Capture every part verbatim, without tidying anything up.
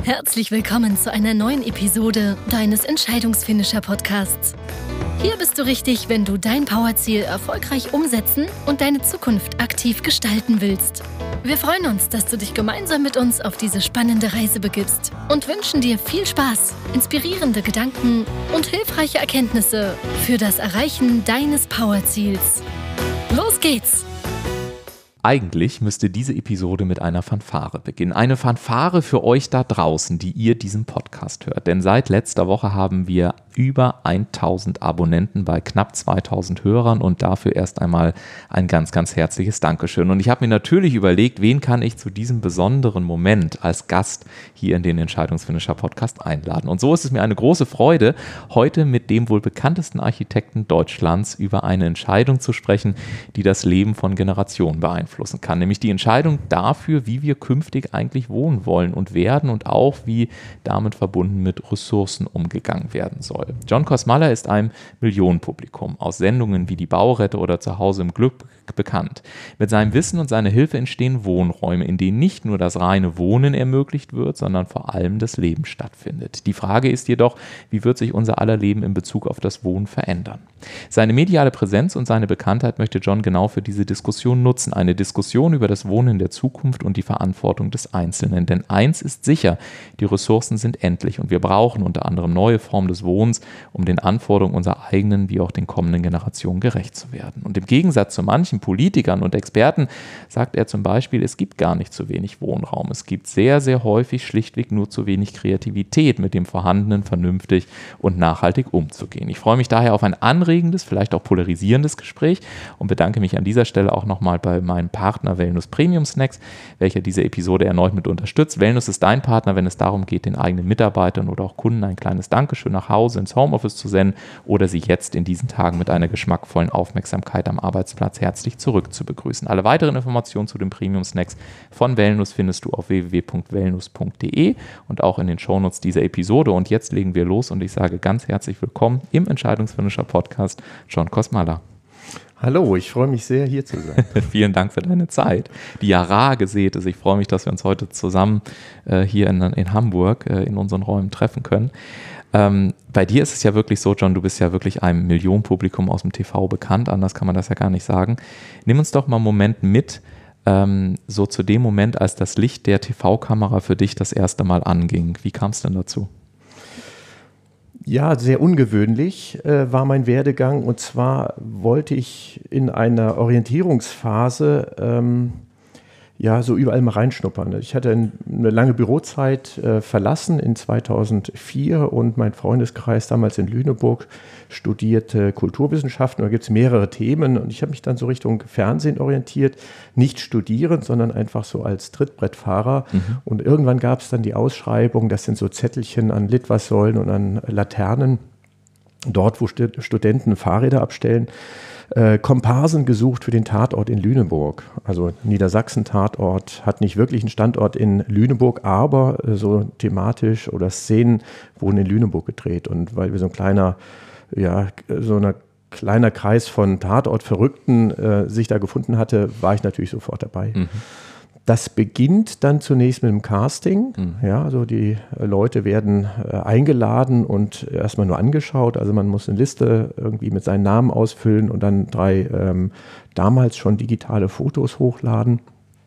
Herzlich willkommen zu einer neuen Episode deines Entscheidungsfinisher-Podcasts. Hier bist du richtig, wenn du dein Powerziel erfolgreich umsetzen und deine Zukunft aktiv gestalten willst. Wir freuen uns, dass du dich gemeinsam mit uns auf diese spannende Reise begibst und wünschen dir viel Spaß, inspirierende Gedanken und hilfreiche Erkenntnisse für das Erreichen deines Powerziels. Los geht's! Eigentlich müsste diese Episode mit einer Fanfare beginnen. Eine Fanfare für euch da draußen, die ihr diesen Podcast hört. Denn seit letzter Woche haben wir über tausend Abonnenten bei knapp zweitausend Hörern und dafür erst einmal ein ganz, ganz herzliches Dankeschön. Und ich habe mir natürlich überlegt, wen kann ich zu diesem besonderen Moment als Gast hier in den Entscheidungsfinisher Podcast einladen. Und so ist es mir eine große Freude, heute mit dem wohl bekanntesten Architekten Deutschlands über eine Entscheidung zu sprechen, die das Leben von Generationen beeinflusst kann, nämlich die Entscheidung dafür, wie wir künftig eigentlich wohnen wollen und werden und auch wie damit verbunden mit Ressourcen umgegangen werden soll. John Kosmala ist einem Millionenpublikum aus Sendungen wie Die Baurette oder Zuhause im Glück bekannt. Mit seinem Wissen und seiner Hilfe entstehen Wohnräume, in denen nicht nur das reine Wohnen ermöglicht wird, sondern vor allem das Leben stattfindet. Die Frage ist jedoch, wie wird sich unser aller Leben in Bezug auf das Wohnen verändern? Seine mediale Präsenz und seine Bekanntheit möchte John genau für diese Diskussion nutzen. Eine Diskussion über das Wohnen in der Zukunft und die Verantwortung des Einzelnen. Denn eins ist sicher, die Ressourcen sind endlich und wir brauchen unter anderem neue Formen des Wohnens, um den Anforderungen unserer eigenen wie auch den kommenden Generationen gerecht zu werden. Und im Gegensatz zu manchen Politikern und Experten sagt er zum Beispiel, es gibt gar nicht zu wenig Wohnraum. Es gibt sehr, sehr häufig schlichtweg nur zu wenig Kreativität, mit dem Vorhandenen vernünftig und nachhaltig umzugehen. Ich freue mich daher auf ein anregendes, vielleicht auch polarisierendes Gespräch und bedanke mich an dieser Stelle auch nochmal bei meinem Partner Wellnus Premium Snacks, welcher diese Episode erneut mit unterstützt. Wellnus ist dein Partner, wenn es darum geht, den eigenen Mitarbeitern oder auch Kunden ein kleines Dankeschön nach Hause ins Homeoffice zu senden oder sie jetzt in diesen Tagen mit einer geschmackvollen Aufmerksamkeit am Arbeitsplatz herzlich zurück zu begrüßen. Alle weiteren Informationen zu den Premium Snacks von Wellnus findest du auf w w w punkt wellnus punkt d e und auch in den Shownotes dieser Episode. Und jetzt legen wir los und ich sage ganz herzlich willkommen im Entscheidungsfinisher Podcast, John Kosmala. Hallo, ich freue mich sehr, hier zu sein. Vielen Dank für deine Zeit, die ja rar gesät ist. Ich freue mich, dass wir uns heute zusammen äh, hier in, in Hamburg äh, in unseren Räumen treffen können. Ähm, bei dir ist es ja wirklich so, John, du bist ja wirklich einem Millionenpublikum aus dem T V bekannt, anders kann man das ja gar nicht sagen. Nimm uns doch mal einen Moment mit, ähm, so zu dem Moment, als das Licht der T V-Kamera für dich das erste Mal anging. Wie kam es denn dazu? Ja, sehr ungewöhnlich äh, war mein Werdegang, und zwar wollte ich in einer Orientierungsphase ähm, ja so überall mal reinschnuppern. Ich hatte eine lange Bürozeit äh, verlassen in zweitausendvier und mein Freundeskreis damals in Lüneburg studierte Kulturwissenschaften. Da gibt es mehrere Themen und ich habe mich dann so Richtung Fernsehen orientiert, nicht studierend, sondern einfach so als Trittbrettfahrer. Mhm. Und irgendwann gab es dann die Ausschreibung, das sind so Zettelchen an Litfaßsäulen und an Laternen, dort wo St- Studenten Fahrräder abstellen. Äh, Komparsen gesucht für den Tatort in Lüneburg. Also Niedersachsen-Tatort hat nicht wirklich einen Standort in Lüneburg, aber äh, so thematisch oder Szenen wurden in Lüneburg gedreht. Und weil wir so ein kleiner, ja, so ein kleiner Kreis von Tatort-Verrückten äh, sich da gefunden hatte, war ich natürlich sofort dabei. Mhm. Das beginnt dann zunächst mit dem Casting. Mhm. Ja, also die Leute werden äh, eingeladen und erstmal nur angeschaut. Also man muss eine Liste irgendwie mit seinen Namen ausfüllen und dann drei ähm, damals schon digitale Fotos hochladen.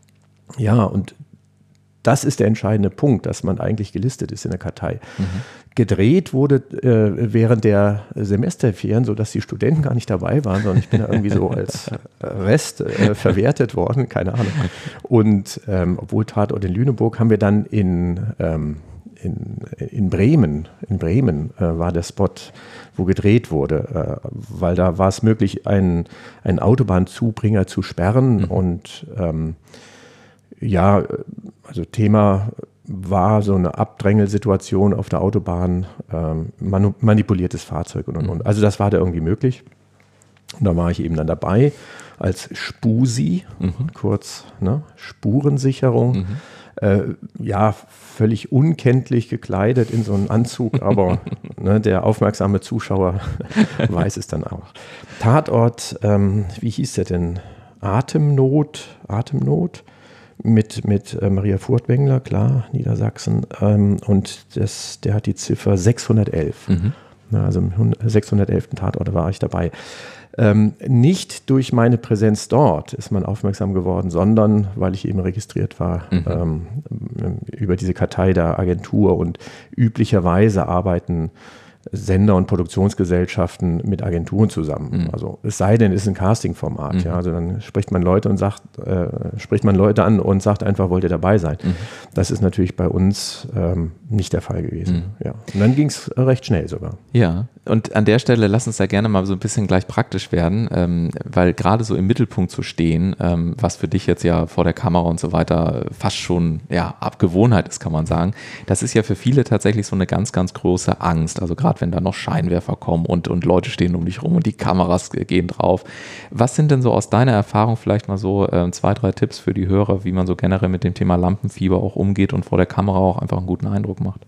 Ja, und das ist der entscheidende Punkt, dass man eigentlich gelistet ist in der Kartei. Mhm. Gedreht wurde äh, während der Semesterferien, sodass die Studenten gar nicht dabei waren, sondern ich bin da irgendwie so als Rest äh, verwertet worden, keine Ahnung. Und ähm, obwohl Tatort in Lüneburg, haben wir dann in, ähm, in, in Bremen, in Bremen äh, war der Spot, wo gedreht wurde, äh, weil da war es möglich, einen, einen Autobahnzubringer zu sperren. Mhm. Und ähm, ja, also Thema war so eine Abdrängelsituation auf der Autobahn, ähm, manu- manipuliertes Fahrzeug und, und, und. Also das war da irgendwie möglich. Und da war ich eben dann dabei als Spusi, mhm. kurz, ne, Spurensicherung. Mhm. Äh, ja, völlig unkenntlich gekleidet in so einen Anzug, aber ne, der aufmerksame Zuschauer weiß es dann auch. Tatort, ähm, wie hieß der denn? Atemnot, Atemnot mit, mit äh, Maria Furtwängler, klar, Niedersachsen. Ähm, und das, der hat die Ziffer sechshundertelf. Mhm. Na, also im sechshundertelften Tatort war ich dabei. Ähm, nicht durch meine Präsenz dort ist man aufmerksam geworden, sondern weil ich eben registriert war mhm. ähm, über diese Kartei der Agentur, und üblicherweise arbeiten Sender und Produktionsgesellschaften mit Agenturen zusammen. Mhm. Also es sei denn, es ist ein Casting-Format. Mhm. Ja, also dann spricht man Leute und sagt, äh, spricht man Leute an und sagt einfach, wollt ihr dabei sein? Mhm. Das ist natürlich bei uns ähm, nicht der Fall gewesen. Mhm. Ja. Und dann ging es recht schnell sogar. Ja, und an der Stelle lass uns da gerne mal so ein bisschen gleich praktisch werden, ähm, weil gerade so im Mittelpunkt zu stehen, ähm, was für dich jetzt ja vor der Kamera und so weiter fast schon ja, Abgewohnheit ist, kann man sagen, das ist ja für viele tatsächlich so eine ganz, ganz große Angst. Also gerade wenn da noch Scheinwerfer kommen und, und Leute stehen um dich rum und die Kameras gehen drauf. Was sind denn so aus deiner Erfahrung vielleicht mal so äh, zwei, drei Tipps für die Hörer, wie man so generell mit dem Thema Lampenfieber auch umgeht und vor der Kamera auch einfach einen guten Eindruck macht?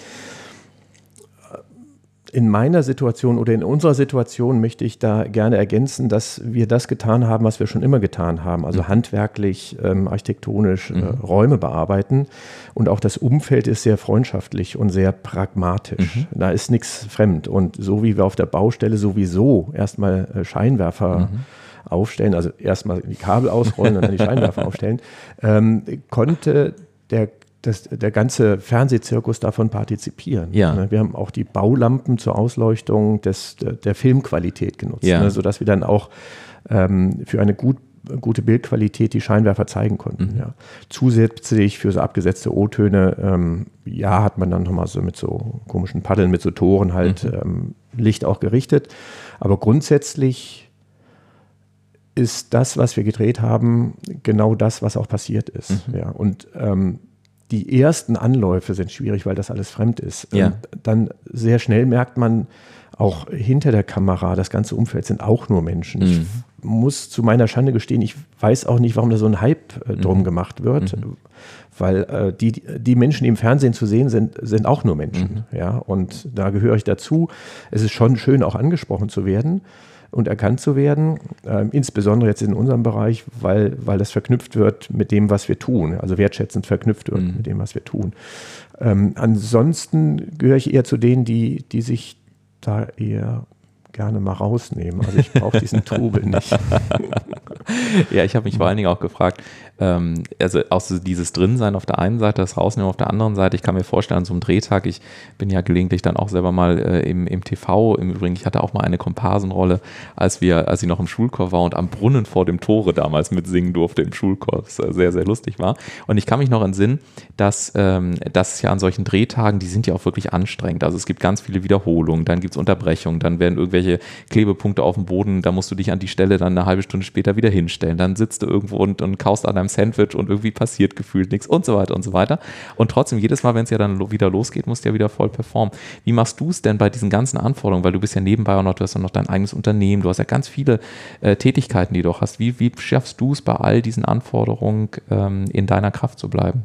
In meiner Situation oder in unserer Situation möchte ich da gerne ergänzen, dass wir das getan haben, was wir schon immer getan haben, also mhm. handwerklich, ähm, architektonisch mhm. äh, Räume bearbeiten, und auch das Umfeld ist sehr freundschaftlich und sehr pragmatisch. Mhm. Da ist nichts fremd, und so wie wir auf der Baustelle sowieso erstmal äh, Scheinwerfer mhm. aufstellen, also erstmal die Kabel ausrollen und dann die Scheinwerfer aufstellen, ähm, konnte der Das, der ganze Fernsehzirkus davon partizipieren. Ja. Wir haben auch die Baulampen zur Ausleuchtung des, der, der Filmqualität genutzt, ja. ne, sodass wir dann auch ähm, für eine gut, gute Bildqualität die Scheinwerfer zeigen konnten. Mhm. Ja. Zusätzlich für so abgesetzte O-Töne, ähm, ja, hat man dann nochmal so mit so komischen Paddeln, mit so Toren halt mhm. ähm, Licht auch gerichtet. Aber grundsätzlich ist das, was wir gedreht haben, genau das, was auch passiert ist. Mhm. Ja. Und ähm, die ersten Anläufe sind schwierig, weil das alles fremd ist. Ja. Und dann sehr schnell merkt man, auch hinter der Kamera, das ganze Umfeld sind auch nur Menschen. Mhm. Ich muss zu meiner Schande gestehen, ich weiß auch nicht, warum da so ein Hype äh, drum mhm. gemacht wird, mhm. weil äh, die, die Menschen, die im Fernsehen zu sehen sind, sind auch nur Menschen. Mhm. Ja? Und da gehöre ich dazu. Es ist schon schön, auch angesprochen zu werden und erkannt zu werden, äh, insbesondere jetzt in unserem Bereich, weil, weil das verknüpft wird mit dem, was wir tun, also wertschätzend verknüpft wird mhm. mit dem, was wir tun. Ähm, ansonsten gehöre ich eher zu denen, die, die sich da eher gerne mal rausnehmen. Also ich brauche diesen Trubel nicht. Ja, ich habe mich vor allen Dingen auch gefragt, ähm, also auch so dieses Drinsein auf der einen Seite, das Rausnehmen auf der anderen Seite. Ich kann mir vorstellen, an so einem Drehtag, ich bin ja gelegentlich dann auch selber mal äh, im, im T V, im Übrigen, ich hatte auch mal eine Komparsenrolle, als wir, als ich noch im Schulchor war und am Brunnen vor dem Tore damals mitsingen durfte im Schulchor, was sehr, sehr lustig war. Und ich kann mich noch entsinnen, dass ähm, das ja an solchen Drehtagen, die sind ja auch wirklich anstrengend. Also es gibt ganz viele Wiederholungen, dann gibt es Unterbrechungen, dann werden irgendwelche Klebepunkte auf dem Boden, da musst du dich an die Stelle dann eine halbe Stunde später wieder hinstellen. Dann sitzt du irgendwo und, und kaust an deinem Sandwich und irgendwie passiert gefühlt nichts und so weiter und so weiter. Und trotzdem, jedes Mal, wenn es ja dann wieder losgeht, musst du ja wieder voll performen. Wie machst du es denn bei diesen ganzen Anforderungen? Weil du bist ja nebenbei auch noch, du hast ja noch dein eigenes Unternehmen, du hast ja ganz viele äh, Tätigkeiten, die du auch hast. Wie, wie schaffst du es bei all diesen Anforderungen ähm, in deiner Kraft zu bleiben?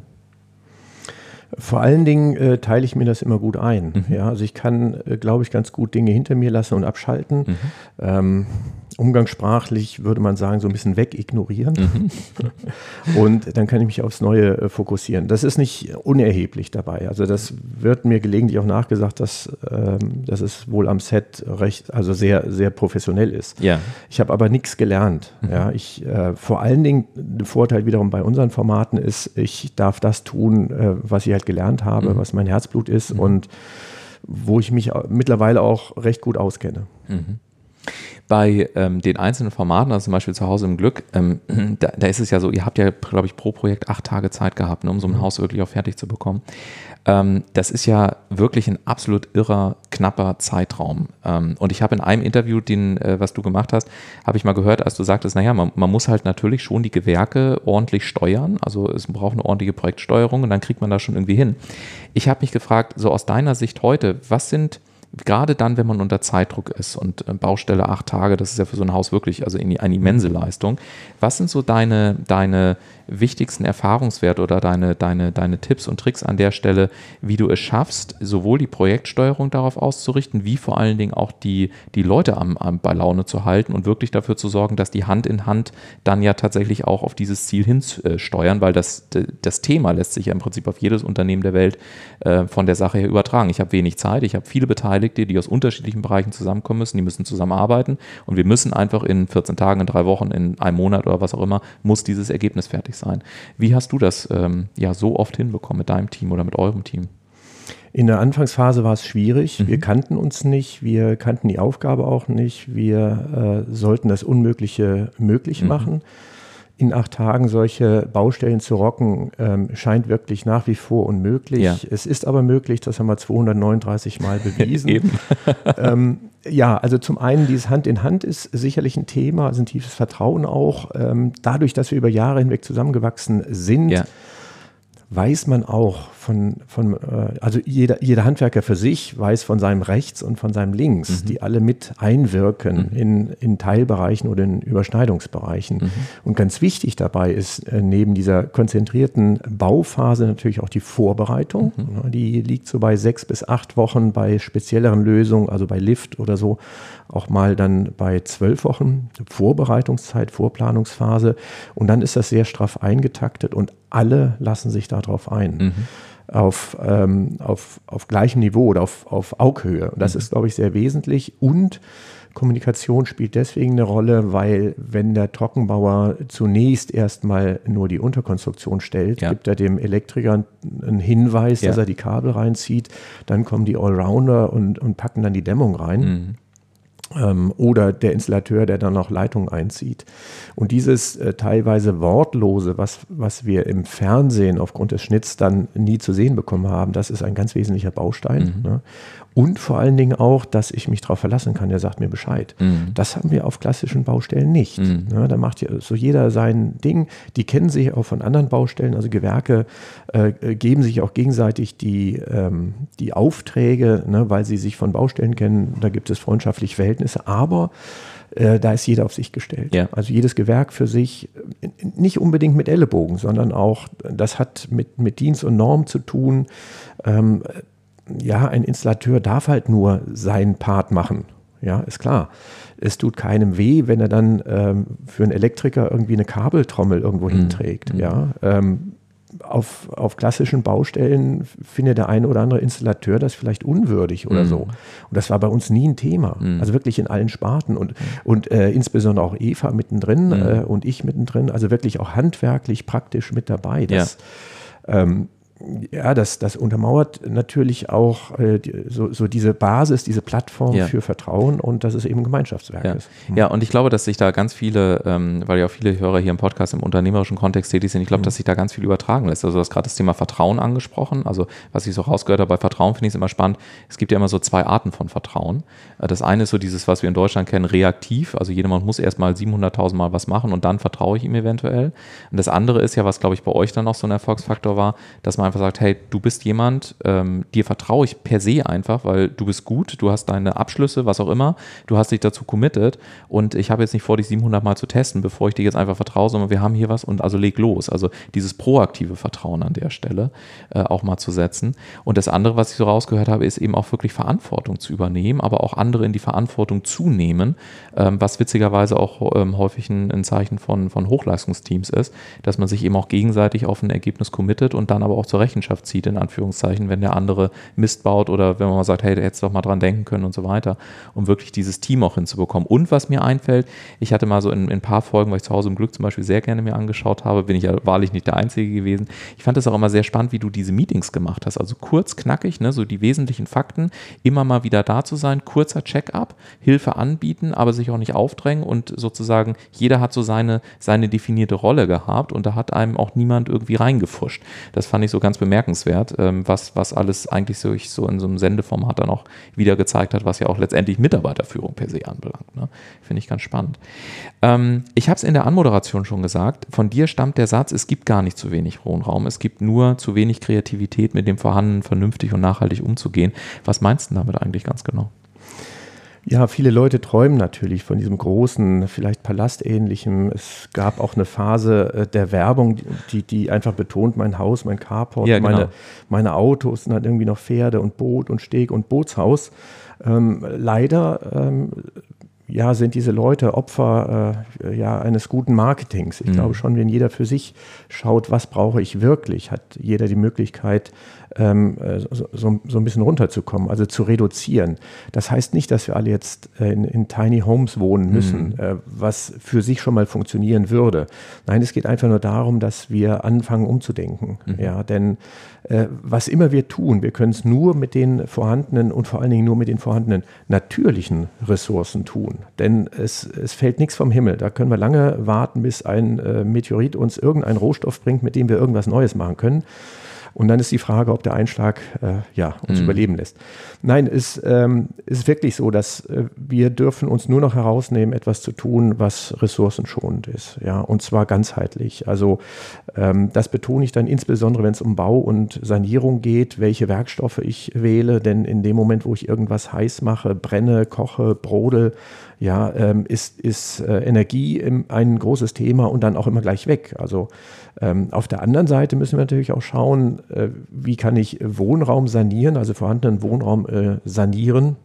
Vor allen Dingen äh, teile ich mir das immer gut ein. Mhm. Ja, also ich kann, äh, glaube ich, ganz gut Dinge hinter mir lassen und abschalten. Mhm. Ähm, umgangssprachlich würde man sagen, so ein bisschen wegignorieren. Mhm. Und dann kann ich mich aufs Neue äh, fokussieren. Das ist nicht unerheblich dabei. Also das wird mir gelegentlich auch nachgesagt, dass, ähm, dass es wohl am Set recht, also sehr, sehr professionell ist. Ja. Ich habe aber nichts gelernt. Mhm. Ja, ich, äh, vor allen Dingen, der Vorteil wiederum bei unseren Formaten ist, ich darf das tun, äh, was ich halt gelernt habe, mhm. was mein Herzblut ist mhm. und wo ich mich mittlerweile auch recht gut auskenne. Mhm. Bei ähm, den einzelnen Formaten, also zum Beispiel zu Hause im Glück, ähm, da, da ist es ja so, ihr habt ja, glaube ich, pro Projekt acht Tage Zeit gehabt, ne, um so ein Haus wirklich auch fertig zu bekommen. Ähm, das ist ja wirklich ein absolut irrer, knapper Zeitraum. Ähm, und ich habe in einem Interview, den, äh, was du gemacht hast, habe ich mal gehört, als du sagtest, naja, man, man muss halt natürlich schon die Gewerke ordentlich steuern, also es braucht eine ordentliche Projektsteuerung und dann kriegt man das schon irgendwie hin. Ich habe mich gefragt, so aus deiner Sicht heute, was sind gerade dann, wenn man unter Zeitdruck ist und Baustelle acht Tage, das ist ja für so ein Haus wirklich also eine immense Leistung. Was sind so deine, deine wichtigsten Erfahrungswerte oder deine, deine, deine Tipps und Tricks an der Stelle, wie du es schaffst, sowohl die Projektsteuerung darauf auszurichten, wie vor allen Dingen auch die, die Leute am, am, bei Laune zu halten und wirklich dafür zu sorgen, dass die Hand in Hand dann ja tatsächlich auch auf dieses Ziel hinsteuern, weil das, das Thema lässt sich ja im Prinzip auf jedes Unternehmen der Welt äh, von der Sache her übertragen. Ich habe wenig Zeit, ich habe viele Beteiligte, die aus unterschiedlichen Bereichen zusammenkommen müssen, die müssen zusammenarbeiten und wir müssen einfach in vierzehn Tagen, in drei Wochen, in einem Monat oder was auch immer, muss dieses Ergebnis fertig sein. Wie hast du das ähm, ja so oft hinbekommen mit deinem Team oder mit eurem Team? In der Anfangsphase war es schwierig. Mhm. Wir kannten uns nicht, wir kannten die Aufgabe auch nicht. Wir äh, sollten das Unmögliche möglich Mhm. machen. In acht Tagen solche Baustellen zu rocken, ähm, scheint wirklich nach wie vor unmöglich. Ja. Es ist aber möglich, das haben wir zweihundertneununddreißig Mal bewiesen. Eben. ähm, ja, also zum einen, dieses Hand in Hand ist sicherlich ein Thema, also ein tiefes Vertrauen auch. Ähm, dadurch, dass wir über Jahre hinweg zusammengewachsen sind, Ja. weiß man auch von, von äh, also jeder, jeder Handwerker für sich weiß von seinem Rechts und von seinem Links, Mhm. die alle mit einwirken Mhm. in, in Teilbereichen oder in Überschneidungsbereichen. Mhm. Und ganz wichtig dabei ist äh, neben dieser konzentrierten Bauphase natürlich auch die Vorbereitung. Mhm. Ja, die liegt so bei sechs bis acht Wochen, bei spezielleren Lösungen, also bei Lift oder so, auch mal dann bei zwölf Wochen Vorbereitungszeit, Vorplanungsphase. Und dann ist das sehr straff eingetaktet und alle lassen sich darauf ein. Mhm. Auf, ähm, auf, auf gleichem Niveau oder auf, auf Augenhöhe. Und das Mhm. ist, glaube ich, sehr wesentlich. Und Kommunikation spielt deswegen eine Rolle, weil wenn der Trockenbauer zunächst erstmal nur die Unterkonstruktion stellt, Ja. gibt er dem Elektriker einen Hinweis, Ja. dass er die Kabel reinzieht. Dann kommen die Allrounder und, und packen dann die Dämmung rein. Mhm. Ähm, oder der Installateur, der dann noch Leitungen einzieht. Und dieses äh, teilweise Wortlose, was, was wir im Fernsehen aufgrund des Schnitts dann nie zu sehen bekommen haben, das ist ein ganz wesentlicher Baustein. Mhm. Ne? Und vor allen Dingen auch, dass ich mich darauf verlassen kann, der sagt mir Bescheid. Mhm. Das haben wir auf klassischen Baustellen nicht. Mhm. Ne? Da macht ja so jeder sein Ding. Die kennen sich auch von anderen Baustellen. Also Gewerke äh, geben sich auch gegenseitig die, ähm, die Aufträge, ne? Weil sie sich von Baustellen kennen. Da gibt es freundschaftliche Verhältnisse. Aber äh, da ist jeder auf sich gestellt. Ja. Also jedes Gewerk für sich, äh, nicht unbedingt mit Ellenbogen, sondern auch, das hat mit, mit Dienst und Norm zu tun. Ähm, ja, ein Installateur darf halt nur seinen Part machen. Ja, ist klar. Es tut keinem weh, wenn er dann ähm, für einen Elektriker irgendwie eine Kabeltrommel irgendwo Mhm. hinträgt. Mhm. Ja, ähm, auf, auf klassischen Baustellen findet der eine oder andere Installateur das vielleicht unwürdig oder Mhm. so. Und das war bei uns nie ein Thema. Mhm. Also wirklich in allen Sparten und, und äh, insbesondere auch Eva mittendrin Mhm. äh, und ich mittendrin. Also wirklich auch handwerklich praktisch mit dabei. Das, ähm, ja, das, das untermauert natürlich auch äh, die, so, so diese Basis, diese Plattform Ja. für Vertrauen und dass es eben ein Gemeinschaftswerk Ja. ist. ja, und ich glaube, dass sich da ganz viele, ähm, weil ja auch viele Hörer hier im Podcast im unternehmerischen Kontext tätig sind, ich glaube, Mhm. dass sich da ganz viel übertragen lässt. Also du hast gerade das Thema Vertrauen angesprochen. Also was ich so rausgehört habe bei Vertrauen, finde ich es immer spannend. Es gibt ja immer so zwei Arten von Vertrauen. Äh, Das eine ist so dieses, was wir in Deutschland kennen, reaktiv. Also jemand muss erstmal siebenhunderttausend Mal was machen und dann vertraue ich ihm eventuell. Und das andere ist ja, was glaube ich bei euch dann auch so ein Erfolgsfaktor war, dass man einfach sagt, hey, du bist jemand, ähm, dir vertraue ich per se einfach, weil du bist gut, du hast deine Abschlüsse, was auch immer, du hast dich dazu committed und ich habe jetzt nicht vor, dich siebenhundert Mal zu testen, bevor ich dir jetzt einfach vertraue, sondern wir haben hier was und also leg los. Also dieses proaktive Vertrauen an der Stelle äh, auch mal zu setzen. Und das andere, was ich so rausgehört habe, ist eben auch wirklich Verantwortung zu übernehmen, aber auch andere in die Verantwortung zu nehmen, ähm, was witzigerweise auch ähm, häufig ein, ein Zeichen von, von Hochleistungsteams ist, dass man sich eben auch gegenseitig auf ein Ergebnis committet und dann aber auch zur Rechenschaft zieht, in Anführungszeichen, wenn der andere Mist baut oder wenn man mal sagt, hey, du hättest doch mal dran denken können und so weiter, um wirklich dieses Team auch hinzubekommen. Und was mir einfällt, ich hatte mal so in, in ein paar Folgen, weil ich zu Hause im Glück zum Beispiel sehr gerne mir angeschaut habe, bin ich ja wahrlich nicht der Einzige gewesen. Ich fand es auch immer sehr spannend, wie du diese Meetings gemacht hast. Also kurz, knackig, ne, so die wesentlichen Fakten, immer mal wieder da zu sein, kurzer Check-up, Hilfe anbieten, aber sich auch nicht aufdrängen und sozusagen jeder hat so seine, seine definierte Rolle gehabt und da hat einem auch niemand irgendwie reingefuscht. Das fand ich so ganz ganz bemerkenswert, ähm, was, was alles eigentlich so, ich so in so einem Sendeformat dann auch wieder gezeigt hat, was ja auch letztendlich Mitarbeiterführung per se anbelangt. Ne? Finde ich ganz spannend. Ähm, ich habe es in der Anmoderation schon gesagt, von dir stammt der Satz, es gibt gar nicht zu wenig Wohnraum, es gibt nur zu wenig Kreativität, mit dem Vorhandenen vernünftig und nachhaltig umzugehen. Was meinst du damit eigentlich ganz genau? Ja, viele Leute träumen natürlich von diesem großen, vielleicht Palastähnlichem. Es gab auch eine Phase der Werbung, die, die einfach betont, mein Haus, mein Carport, ja, genau. meine, meine Autos sind halt irgendwie noch Pferde und Boot und Steg und Bootshaus. Ähm, leider ähm, ja, sind diese Leute Opfer äh, ja, eines guten Marketings. Ich mhm. glaube schon, wenn jeder für sich schaut, was brauche ich wirklich, hat jeder die Möglichkeit, ähm, so, so, so ein bisschen runterzukommen, also zu reduzieren. Das heißt nicht, dass wir alle jetzt äh, in, in Tiny Homes wohnen müssen, mhm. äh, was für sich schon mal funktionieren würde. Nein, es geht einfach nur darum, dass wir anfangen umzudenken. Mhm. Ja, denn äh, was immer wir tun, wir können es nur mit den vorhandenen und vor allen Dingen nur mit den vorhandenen natürlichen Ressourcen tun. Denn es, es fällt nichts vom Himmel. Da können wir lange warten, bis ein äh, Meteorit uns irgendeinen Rohstoff bringt, mit dem wir irgendwas Neues machen können. Und dann ist die Frage, ob der Einschlag äh, ja, uns mhm. überleben lässt. Nein, es ähm, ist wirklich so, dass äh, wir dürfen uns nur noch herausnehmen, etwas zu tun, was ressourcenschonend ist. Ja, und zwar ganzheitlich. Also ähm, das betone ich dann insbesondere, wenn es um Bau und Sanierung geht, welche Werkstoffe ich wähle. Denn in dem Moment, wo ich irgendwas heiß mache, brenne, koche, brodel, ja, ähm, ist, ist äh, Energie im, ein großes Thema und dann auch immer gleich weg. Also ähm, auf der anderen Seite müssen wir natürlich auch schauen, äh, wie kann ich Wohnraum sanieren, also vorhandenen Wohnraum äh, sanieren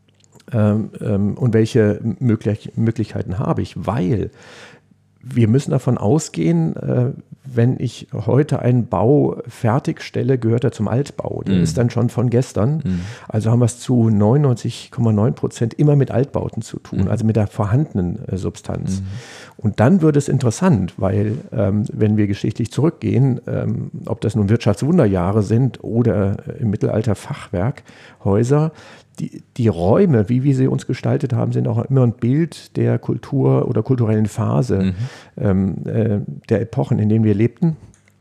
ähm, ähm, und welche möglich- Möglichkeiten habe ich, weil wir müssen davon ausgehen, äh, wenn ich heute einen Bau fertigstelle, gehört er zum Altbau. Der mm. ist dann schon von gestern. Mm. Also haben wir es zu neunundneunzig Komma neun Prozent immer mit Altbauten zu tun, mm. also mit der vorhandenen äh, Substanz. Mm. Und dann wird es interessant, weil ähm, wenn wir geschichtlich zurückgehen, ähm, ob das nun Wirtschaftswunderjahre sind oder äh, im Mittelalter Fachwerkhäuser, Die, die Räume, wie wir sie uns gestaltet haben, sind auch immer ein Bild der Kultur oder kulturellen Phase mhm. ähm, äh, der Epochen, in denen wir lebten.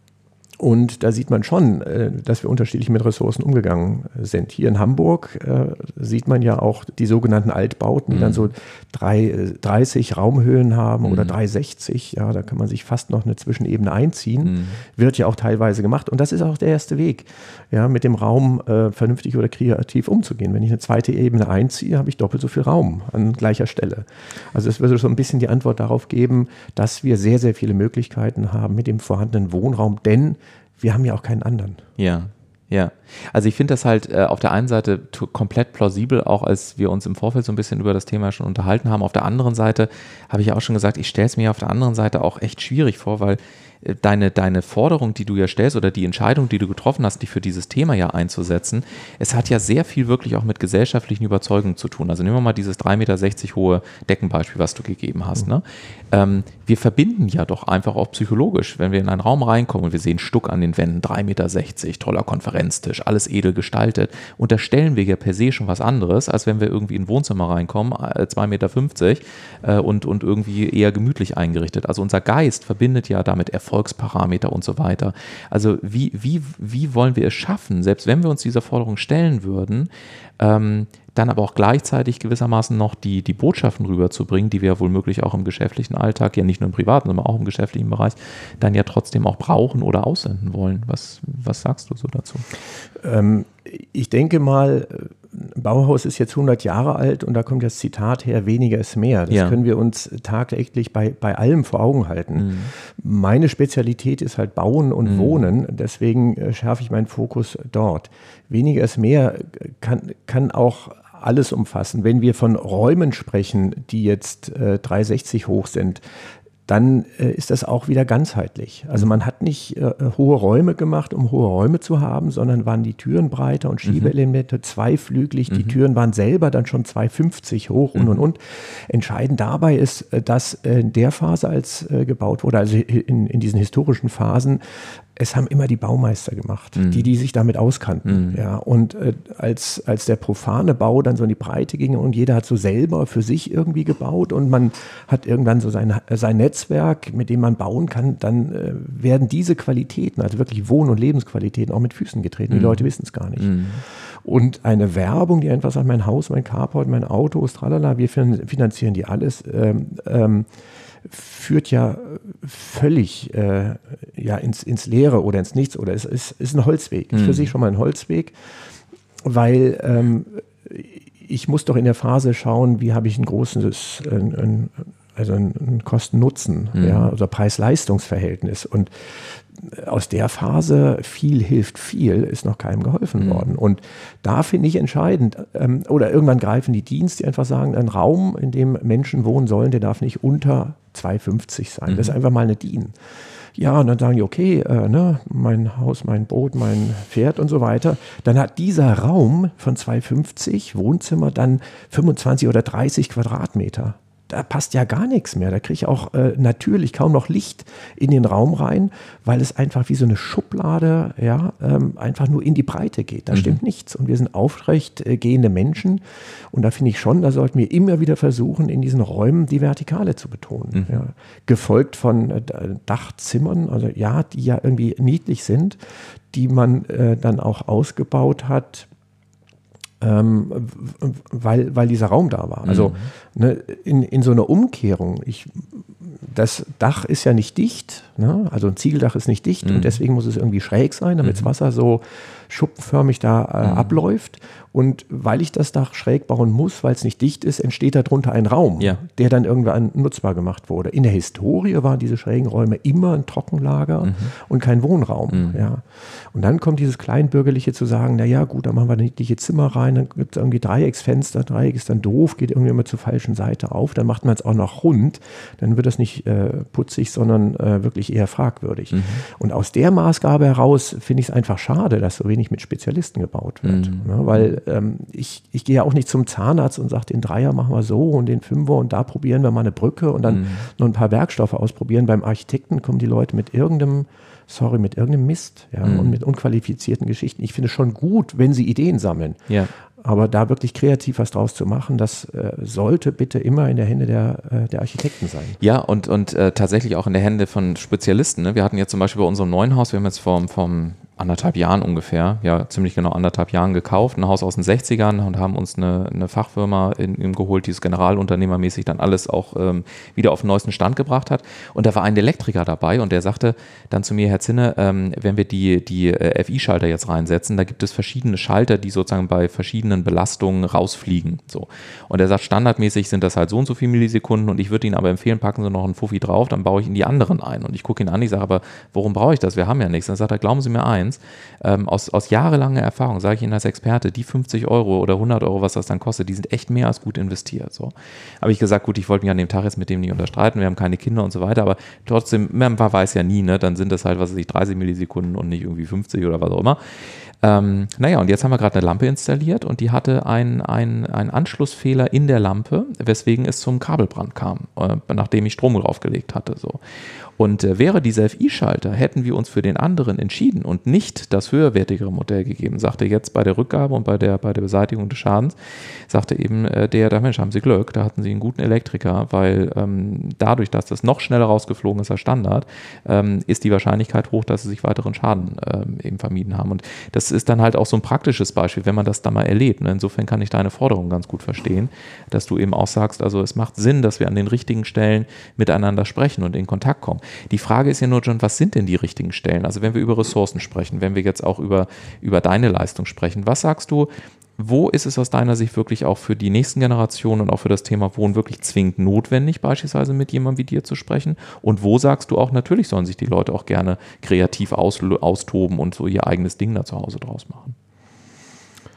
Und da sieht man schon, äh, dass wir unterschiedlich mit Ressourcen umgegangen sind. Hier in Hamburg äh, sieht man ja auch die sogenannten Altbauten, die mhm. dann so drei, dreißig Raumhöhen haben mhm. oder dreihundertsechzig. Ja, da kann man sich fast noch eine Zwischenebene einziehen. Mhm. Wird ja auch teilweise gemacht. Und das ist auch der erste Weg, ja, mit dem Raum äh, vernünftig oder kreativ umzugehen. Wenn ich eine zweite Ebene einziehe, habe ich doppelt so viel Raum an gleicher Stelle. Also es würde so ein bisschen die Antwort darauf geben, dass wir sehr, sehr viele Möglichkeiten haben mit dem vorhandenen Wohnraum, denn wir haben ja auch keinen anderen. Ja, ja. Also ich finde das halt äh, auf der einen Seite t- komplett plausibel, auch als wir uns im Vorfeld so ein bisschen über das Thema schon unterhalten haben. Auf der anderen Seite habe ich ja auch schon gesagt, ich stelle es mir auf der anderen Seite auch echt schwierig vor, weil äh, deine, deine Forderung, die du ja stellst oder die Entscheidung, die du getroffen hast, dich für dieses Thema ja einzusetzen, es hat ja sehr viel wirklich auch mit gesellschaftlichen Überzeugungen zu tun. Also nehmen wir mal dieses drei Meter sechzig hohe Deckenbeispiel, was du gegeben hast. Mhm. Ne? Ähm, wir verbinden ja doch einfach auch psychologisch, wenn wir in einen Raum reinkommen und wir sehen Stuck an den Wänden, drei Meter sechzig, toller Konferenztisch, alles edel gestaltet, unterstellen wir ja per se schon was anderes, als wenn wir irgendwie in ein Wohnzimmer reinkommen, zwei Meter fünfzig äh, und, und irgendwie eher gemütlich eingerichtet. Also unser Geist verbindet ja damit Erfolgsparameter und so weiter. Also wie, wie, wie wollen wir es schaffen, selbst wenn wir uns dieser Forderung stellen würden, ähm, dann aber auch gleichzeitig gewissermaßen noch die, die Botschaften rüberzubringen, die wir ja wohl möglich auch im geschäftlichen Alltag, ja nicht nur im privaten, sondern auch im geschäftlichen Bereich, dann ja trotzdem auch brauchen oder aussenden wollen. Was, was sagst du so dazu? Ähm, ich denke mal, Bauhaus ist jetzt hundert Jahre alt und da kommt das Zitat her, weniger ist mehr. Das ja. können wir uns tagtäglich bei, bei allem vor Augen halten. Mhm. Meine Spezialität ist halt Bauen und mhm. Wohnen, deswegen äh, schärfe ich meinen Fokus dort. Weniger ist mehr kann, kann auch alles umfassen. Wenn wir von Räumen sprechen, die jetzt äh, dreihundertsechzig hoch sind, dann äh, ist das auch wieder ganzheitlich. Also man hat nicht äh, hohe Räume gemacht, um hohe Räume zu haben, sondern waren die Türen breiter und Schiebeelemente mhm. zweiflügelig. Mhm. Die Türen waren selber dann schon zwei Meter fünfzig hoch und, mhm. und, und. Entscheidend dabei ist, dass in der Phase, als äh, gebaut wurde, also in, in diesen historischen Phasen, es haben immer die Baumeister gemacht, mhm. die, die sich damit auskannten. Mhm. Ja, und äh, als, als der profane Bau dann so in die Breite ging und jeder hat so selber für sich irgendwie gebaut und man hat irgendwann so sein, sein Netzwerk, mit dem man bauen kann, dann äh, werden diese Qualitäten, also wirklich Wohn- und Lebensqualitäten, auch mit Füßen getreten. Die mhm. Leute wissen es gar nicht. Mhm. Und eine Werbung, die einfach sagt, mein Haus, mein Carport, mein Auto, tralala, wir finanzieren die alles, ähm, ähm, führt ja völlig äh, ja, ins, ins Leere oder ins Nichts oder es ist, ist ein Holzweg. Mhm. Ist für sich schon mal ein Holzweg, weil ähm, ich muss doch in der Phase schauen, wie habe ich ein großes, ein, ein, also ein, ein Kosten-Nutzen, mhm. ja, also Preis-Leistungs-Verhältnis. Und aus der Phase, viel hilft viel, ist noch keinem geholfen mhm. worden. Und da finde ich entscheidend, ähm, oder irgendwann greifen die Dienste, die einfach sagen, ein Raum, in dem Menschen wohnen sollen, der darf nicht unter zwei fünfzig sein. Mhm. Das ist einfach mal eine D I N. Ja, und dann sagen die, okay, äh, ne, mein Haus, mein Boot, mein Pferd und so weiter. Dann hat dieser Raum von zwei fünfzig, Wohnzimmer, dann fünfundzwanzig oder dreißig Quadratmeter. Da passt ja gar nichts mehr. Da kriege ich auch äh, natürlich kaum noch Licht in den Raum rein, weil es einfach wie so eine Schublade, ja, ähm, einfach nur in die Breite geht. Da mhm. stimmt nichts. Und wir sind aufrecht äh, gehende Menschen. Und da finde ich schon, da sollten wir immer wieder versuchen, in diesen Räumen die Vertikale zu betonen. Mhm. Ja. Gefolgt von äh, Dachzimmern, also ja, die ja irgendwie niedlich sind, die man äh, dann auch ausgebaut hat, Ähm, weil, weil dieser Raum da war. Also mhm. ne, in, in so einer Umkehrung, ich, das Dach ist ja nicht dicht, ne? Also ein Ziegeldach ist nicht dicht mhm. und deswegen muss es irgendwie schräg sein, damit das mhm. Wasser so schuppenförmig da äh, mhm. abläuft. Und weil ich das Dach schräg bauen muss, weil es nicht dicht ist, entsteht darunter ein Raum, ja. der dann irgendwann nutzbar gemacht wurde. In der Historie waren diese schrägen Räume immer ein Trockenlager mhm. und kein Wohnraum. Mhm. Ja. Und dann kommt dieses Kleinbürgerliche zu sagen, naja gut, dann machen wir niedliche Zimmer rein, dann gibt es irgendwie Dreiecksfenster, Dreieck ist dann doof, geht irgendwie immer zur falschen Seite auf, dann macht man es auch noch rund, dann wird das nicht äh, putzig, sondern äh, wirklich eher fragwürdig. Mhm. Und aus der Maßgabe heraus finde ich es einfach schade, dass so wenig mit Spezialisten gebaut wird. Mhm. Ja, weil ähm, ich, ich gehe ja auch nicht zum Zahnarzt und sage, den Dreier machen wir so und den Fünfer und da probieren wir mal eine Brücke und dann mhm. noch ein paar Werkstoffe ausprobieren. Beim Architekten kommen die Leute mit irgendeinem Sorry, mit irgendeinem Mist ja, mhm. und mit unqualifizierten Geschichten. Ich finde es schon gut, wenn sie Ideen sammeln. Ja. Aber da wirklich kreativ was draus zu machen, das äh, sollte bitte immer in der Hände der, äh, der Architekten sein. Ja, und, und äh, tatsächlich auch in der Hände von Spezialisten. Ne? Wir hatten jetzt zum Beispiel bei unserem neuen Haus, wir haben jetzt vom, vom anderthalb Jahren ungefähr, ja ziemlich genau anderthalb Jahren gekauft, ein Haus aus den sechzigern und haben uns eine, eine Fachfirma in, in geholt, die es generalunternehmermäßig dann alles auch ähm, wieder auf den neuesten Stand gebracht hat. Und da war ein Elektriker dabei und der sagte dann zu mir, Herr Zinne, ähm, wenn wir die, die äh, F I-Schalter jetzt reinsetzen, da gibt es verschiedene Schalter, die sozusagen bei verschiedenen Belastungen rausfliegen. So. Und er sagt, standardmäßig sind das halt so und so viele Millisekunden und ich würde Ihnen aber empfehlen, packen Sie noch einen Fuffi drauf, dann baue ich Ihnen die anderen ein. Und ich gucke ihn an, ich sage, aber warum brauche ich das? Wir haben ja nichts. Dann sagt er, glauben Sie mir eins, Ähm, aus, aus jahrelanger Erfahrung, sage ich Ihnen als Experte, die fünfzig Euro oder hundert Euro, was das dann kostet, die sind echt mehr als gut investiert. So. Habe ich gesagt, gut, ich wollte mich an dem Tag jetzt mit dem nicht unterstreiten, wir haben keine Kinder und so weiter, aber trotzdem, man weiß ja nie, ne? Dann sind das halt, was weiß ich, dreißig Millisekunden und nicht irgendwie fünfzig oder was auch immer. Ähm, naja, und jetzt haben wir gerade eine Lampe installiert und die hatte einen ein Anschlussfehler in der Lampe, weswegen es zum Kabelbrand kam, äh, nachdem ich Strom draufgelegt hatte. So. Und äh, wäre dieser F I-Schalter, hätten wir uns für den anderen entschieden und nicht das höherwertigere Modell gegeben, sagte jetzt bei der Rückgabe und bei der, bei der Beseitigung des Schadens, sagte eben äh, der, der Mensch, haben Sie Glück, da hatten Sie einen guten Elektriker, weil ähm, dadurch, dass das noch schneller rausgeflogen ist als Standard, ähm, ist die Wahrscheinlichkeit hoch, dass Sie sich weiteren Schaden ähm, eben vermieden haben. Und das ist dann halt auch so ein praktisches Beispiel, wenn man das da mal erlebt. Ne? Insofern kann ich deine Forderung ganz gut verstehen, dass du eben auch sagst, also es macht Sinn, dass wir an den richtigen Stellen miteinander sprechen und in Kontakt kommen. Die Frage ist ja nur, John, was sind denn die richtigen Stellen? Also wenn wir über Ressourcen sprechen, wenn wir jetzt auch über, über deine Leistung sprechen, was sagst du, wo ist es aus deiner Sicht wirklich auch für die nächsten Generationen und auch für das Thema Wohnen wirklich zwingend notwendig, beispielsweise mit jemandem wie dir zu sprechen? Und wo sagst du auch, natürlich sollen sich die Leute auch gerne kreativ aus, austoben und so ihr eigenes Ding da zu Hause draus machen?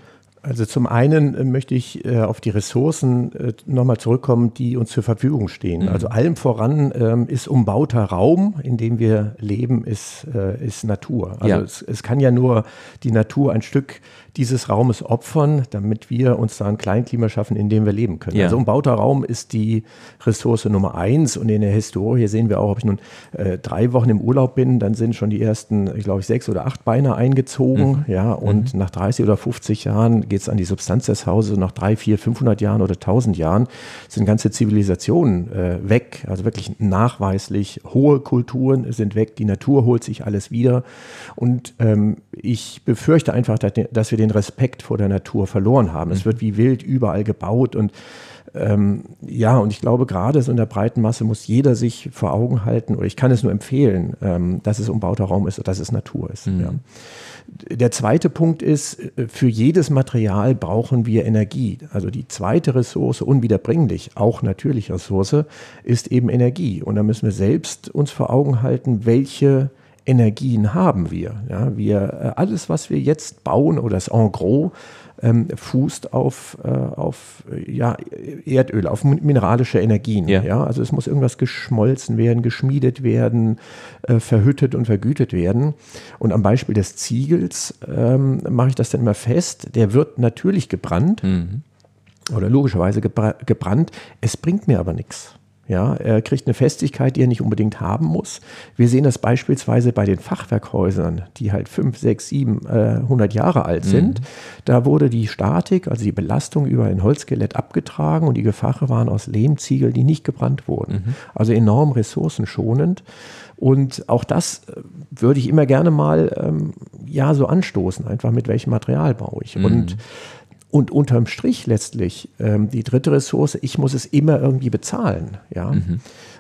Also zum einen möchte ich äh, auf die Ressourcen äh, nochmal zurückkommen, die uns zur Verfügung stehen. Mhm. Also allem voran ähm, ist umbauter Raum, in dem wir leben, ist, äh, ist Natur. Also ja. es, es kann ja nur die Natur ein Stück dieses Raumes opfern, damit wir uns da ein Kleinklima schaffen, in dem wir leben können. Ja. Also umbauter Raum ist die Ressource Nummer eins und in der Historie sehen wir auch, ob ich nun äh, drei Wochen im Urlaub bin, dann sind schon die ersten, ich glaube, sechs oder acht Beine eingezogen. Mhm. Ja, und mhm. nach dreißig oder fünfzig Jahren geht es an die Substanz des Hauses. Nach drei, vier, fünfhundert Jahren oder tausend Jahren sind ganze Zivilisationen äh, weg. Also wirklich nachweislich hohe Kulturen sind weg. Die Natur holt sich alles wieder. Und ähm, ich befürchte einfach, dass, dass wir den Respekt vor der Natur verloren haben. Mhm. Es wird wie wild überall gebaut und ähm, ja, und ich glaube, gerade so in der breiten Masse muss jeder sich vor Augen halten, oder ich kann es nur empfehlen, ähm, dass es umbauter Raum ist und dass es Natur ist. Mhm. Ja. Der zweite Punkt ist, für jedes Material brauchen wir Energie. Also die zweite Ressource, unwiederbringlich, auch natürliche Ressource, ist eben Energie. Und da müssen wir selbst uns vor Augen halten, welche Energien haben wir. Ja, wir alles, was wir jetzt bauen oder das en gros, ähm, fußt auf, äh, auf ja, Erdöl, auf mineralische Energien. Ja. Ja, also es muss irgendwas geschmolzen werden, geschmiedet werden, äh, verhüttet und vergütet werden. Und am Beispiel des Ziegels ähm, mache ich das dann immer fest. Der wird natürlich gebrannt mhm. oder logischerweise gebra- gebrannt. Es bringt mir aber nichts. Ja, er kriegt eine Festigkeit, die er nicht unbedingt haben muss. Wir sehen das beispielsweise bei den Fachwerkhäusern, die halt fünf, sechs, sieben, äh, hundert Jahre alt sind. Mhm. Da wurde die Statik, also die Belastung über ein Holzskelett abgetragen und die Gefache waren aus Lehmziegel, die nicht gebrannt wurden. Mhm. Also enorm ressourcenschonend. Und auch das würde ich immer gerne mal ähm, ja, so anstoßen, einfach mit welchem Material baue ich. Mhm. Und Und unterm Strich letztlich ähm, die dritte Ressource, ich muss es immer irgendwie bezahlen. Ja? Mhm.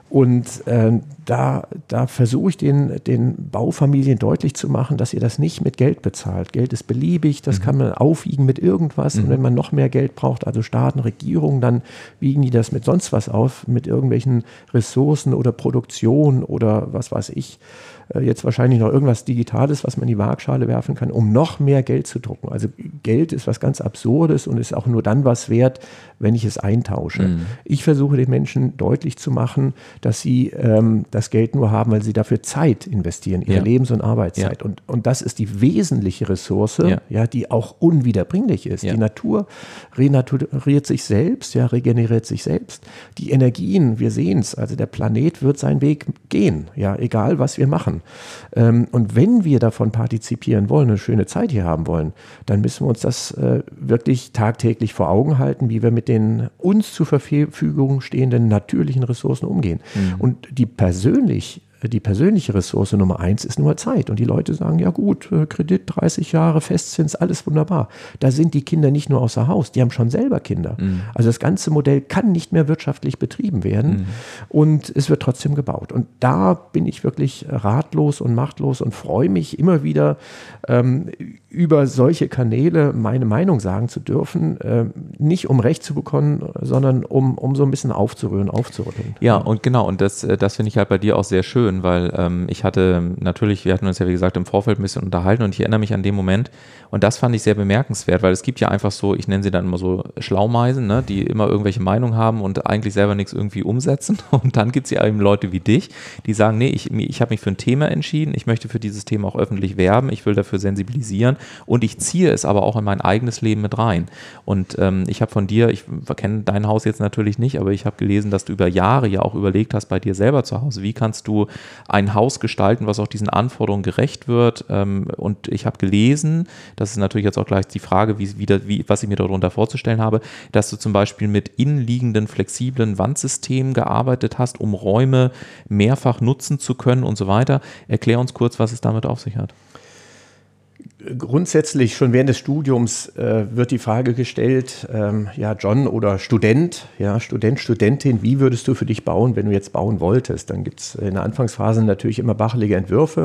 Und äh, da, da versuche ich den, den Baufamilien deutlich zu machen, dass ihr das nicht mit Geld bezahlt. Geld ist beliebig, das mhm. kann man aufwiegen mit irgendwas. Mhm. Und wenn man noch mehr Geld braucht, also Staaten, Regierungen, dann wiegen die das mit sonst was auf, mit irgendwelchen Ressourcen oder Produktion oder was weiß ich. Jetzt wahrscheinlich noch irgendwas Digitales, was man in die Waagschale werfen kann, um noch mehr Geld zu drucken. Also Geld ist was ganz Absurdes und ist auch nur dann was wert, wenn ich es eintausche. Mhm. Ich versuche den Menschen deutlich zu machen, dass sie ähm, das Geld nur haben, weil sie dafür Zeit investieren, ihre ja. Lebens- und Arbeitszeit. Ja. Und, und das ist die wesentliche Ressource, ja. Ja, die auch unwiederbringlich ist. Ja. Die Natur renaturiert sich selbst, ja, regeneriert sich selbst. Die Energien, wir sehen es, also der Planet wird seinen Weg gehen, ja, egal was wir machen. Ähm, und wenn wir davon partizipieren wollen, eine schöne Zeit hier haben wollen, dann müssen wir uns das äh, wirklich tagtäglich vor Augen halten, wie wir mit den uns zur Verfügung stehenden natürlichen Ressourcen umgehen. Mhm. Und die persönlich Die persönliche Ressource Nummer eins ist nur Zeit. Und die Leute sagen, ja gut, Kredit, dreißig Jahre, Festzins, alles wunderbar. Da sind die Kinder nicht nur außer Haus, die haben schon selber Kinder. Mhm. Also das ganze Modell kann nicht mehr wirtschaftlich betrieben werden mhm. und es wird trotzdem gebaut. Und da bin ich wirklich ratlos und machtlos und freue mich immer wieder, ähm, über solche Kanäle meine Meinung sagen zu dürfen. Äh, nicht um Recht zu bekommen, sondern um, um so ein bisschen aufzurühren, aufzurütteln. Ja, und genau, und das, das finde ich halt bei dir auch sehr schön, weil ähm, ich hatte natürlich, wir hatten uns ja wie gesagt im Vorfeld ein bisschen unterhalten und ich erinnere mich an den Moment und das fand ich sehr bemerkenswert, weil es gibt ja einfach so, ich nenne sie dann immer so Schlaumeisen, ne, die immer irgendwelche Meinungen haben und eigentlich selber nichts irgendwie umsetzen und dann gibt es ja eben Leute wie dich, die sagen, nee, ich, ich habe mich für ein Thema entschieden, ich möchte für dieses Thema auch öffentlich werben, ich will dafür sensibilisieren und ich ziehe es aber auch in mein eigenes Leben mit rein und ähm, ich habe von dir, ich kenne dein Haus jetzt natürlich nicht, aber ich habe gelesen, dass du über Jahre ja auch überlegt hast bei dir selber zu Hause, wie kannst du ein Haus gestalten, was auch diesen Anforderungen gerecht wird. Und ich habe gelesen, das ist natürlich jetzt auch gleich die Frage, wie, wie, wie, was ich mir darunter vorzustellen habe, dass du zum Beispiel mit innenliegenden, flexiblen Wandsystemen gearbeitet hast, um Räume mehrfach nutzen zu können und so weiter. Erklär uns kurz, was es damit auf sich hat. Grundsätzlich schon während des Studiums äh, wird die Frage gestellt, ähm, ja John oder Student, ja Student, Studentin, wie würdest du für dich bauen, wenn du jetzt bauen wolltest? Dann gibt es in der Anfangsphase natürlich immer bachelige Entwürfe,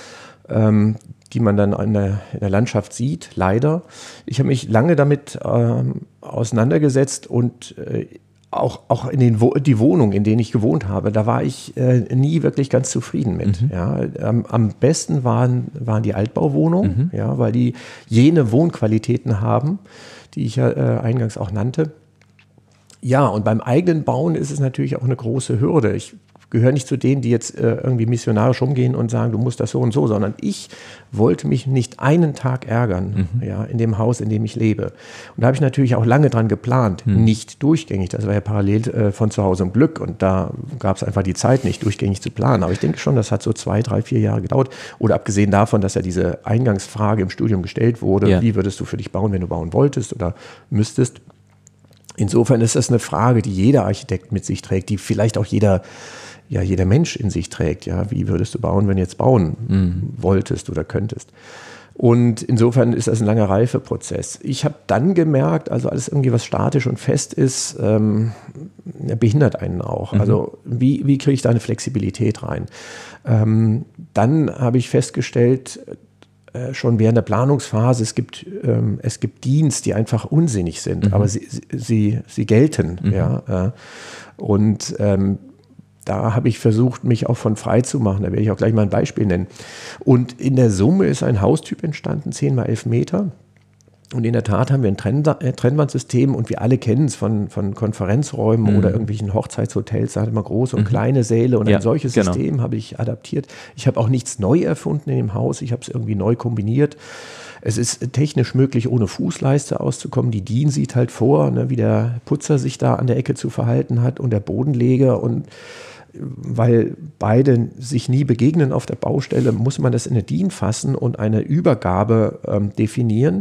ähm, die man dann in der, in der Landschaft sieht, leider. Ich habe mich lange damit ähm, auseinandergesetzt und äh, auch, auch in den Wo- die Wohnung, in denen ich gewohnt habe, da war ich äh, nie wirklich ganz zufrieden mit. Mhm. Ja. Am, am besten waren, waren die Altbauwohnungen, mhm. ja, weil die jene Wohnqualitäten haben, die ich ja äh, eingangs auch nannte. Ja, und beim eigenen Bauen ist es natürlich auch eine große Hürde. Ich gehöre nicht zu denen, die jetzt äh, irgendwie missionarisch umgehen und sagen, du musst das so und so, sondern ich wollte mich nicht einen Tag ärgern, mhm. ja, in dem Haus, in dem ich lebe. Und da habe ich natürlich auch lange dran geplant, mhm. nicht durchgängig. Das war ja parallel äh, von zu Hause im Glück und da gab es einfach die Zeit nicht, durchgängig zu planen. Aber ich denke schon, das hat so zwei, drei, vier Jahre gedauert. Oder abgesehen davon, dass ja diese Eingangsfrage im Studium gestellt wurde, ja. wie würdest du für dich bauen, wenn du bauen wolltest oder müsstest. Insofern ist das eine Frage, die jeder Architekt mit sich trägt, die vielleicht auch jeder ja jeder Mensch in sich trägt. Ja, wie würdest du bauen, wenn du jetzt bauen mhm. wolltest oder könntest? Und insofern ist das ein langer Reifeprozess. Ich habe dann gemerkt, also alles irgendwie, was statisch und fest ist, ähm, behindert einen auch. Mhm. Also wie, wie kriege ich da eine Flexibilität rein? Ähm, dann habe ich festgestellt, äh, schon während der Planungsphase, es gibt, ähm, es gibt Dienst, die einfach unsinnig sind, mhm. aber sie, sie, sie gelten. Mhm. Ja, äh, und ähm, da habe ich versucht, mich auch von frei zu machen. Da werde ich auch gleich mal ein Beispiel nennen. Und in der Summe ist ein Haustyp entstanden, zehn mal elf Meter. Und in der Tat haben wir ein Trenn- äh, Trennwandsystem und wir alle kennen es von, von Konferenzräumen mhm. oder irgendwelchen Hochzeitshotels. Da hat man große und mhm. kleine Säle und ja, ein solches genau. System habe ich adaptiert. Ich habe auch nichts neu erfunden in dem Haus. Ich habe es irgendwie neu kombiniert. Es ist technisch möglich, ohne Fußleiste auszukommen. Die D I N sieht halt vor, ne, wie der Putzer sich da an der Ecke zu verhalten hat und der Bodenleger. Und weil beide sich nie begegnen auf der Baustelle, muss man das in eine D I N fassen und eine Übergabe ähm, definieren.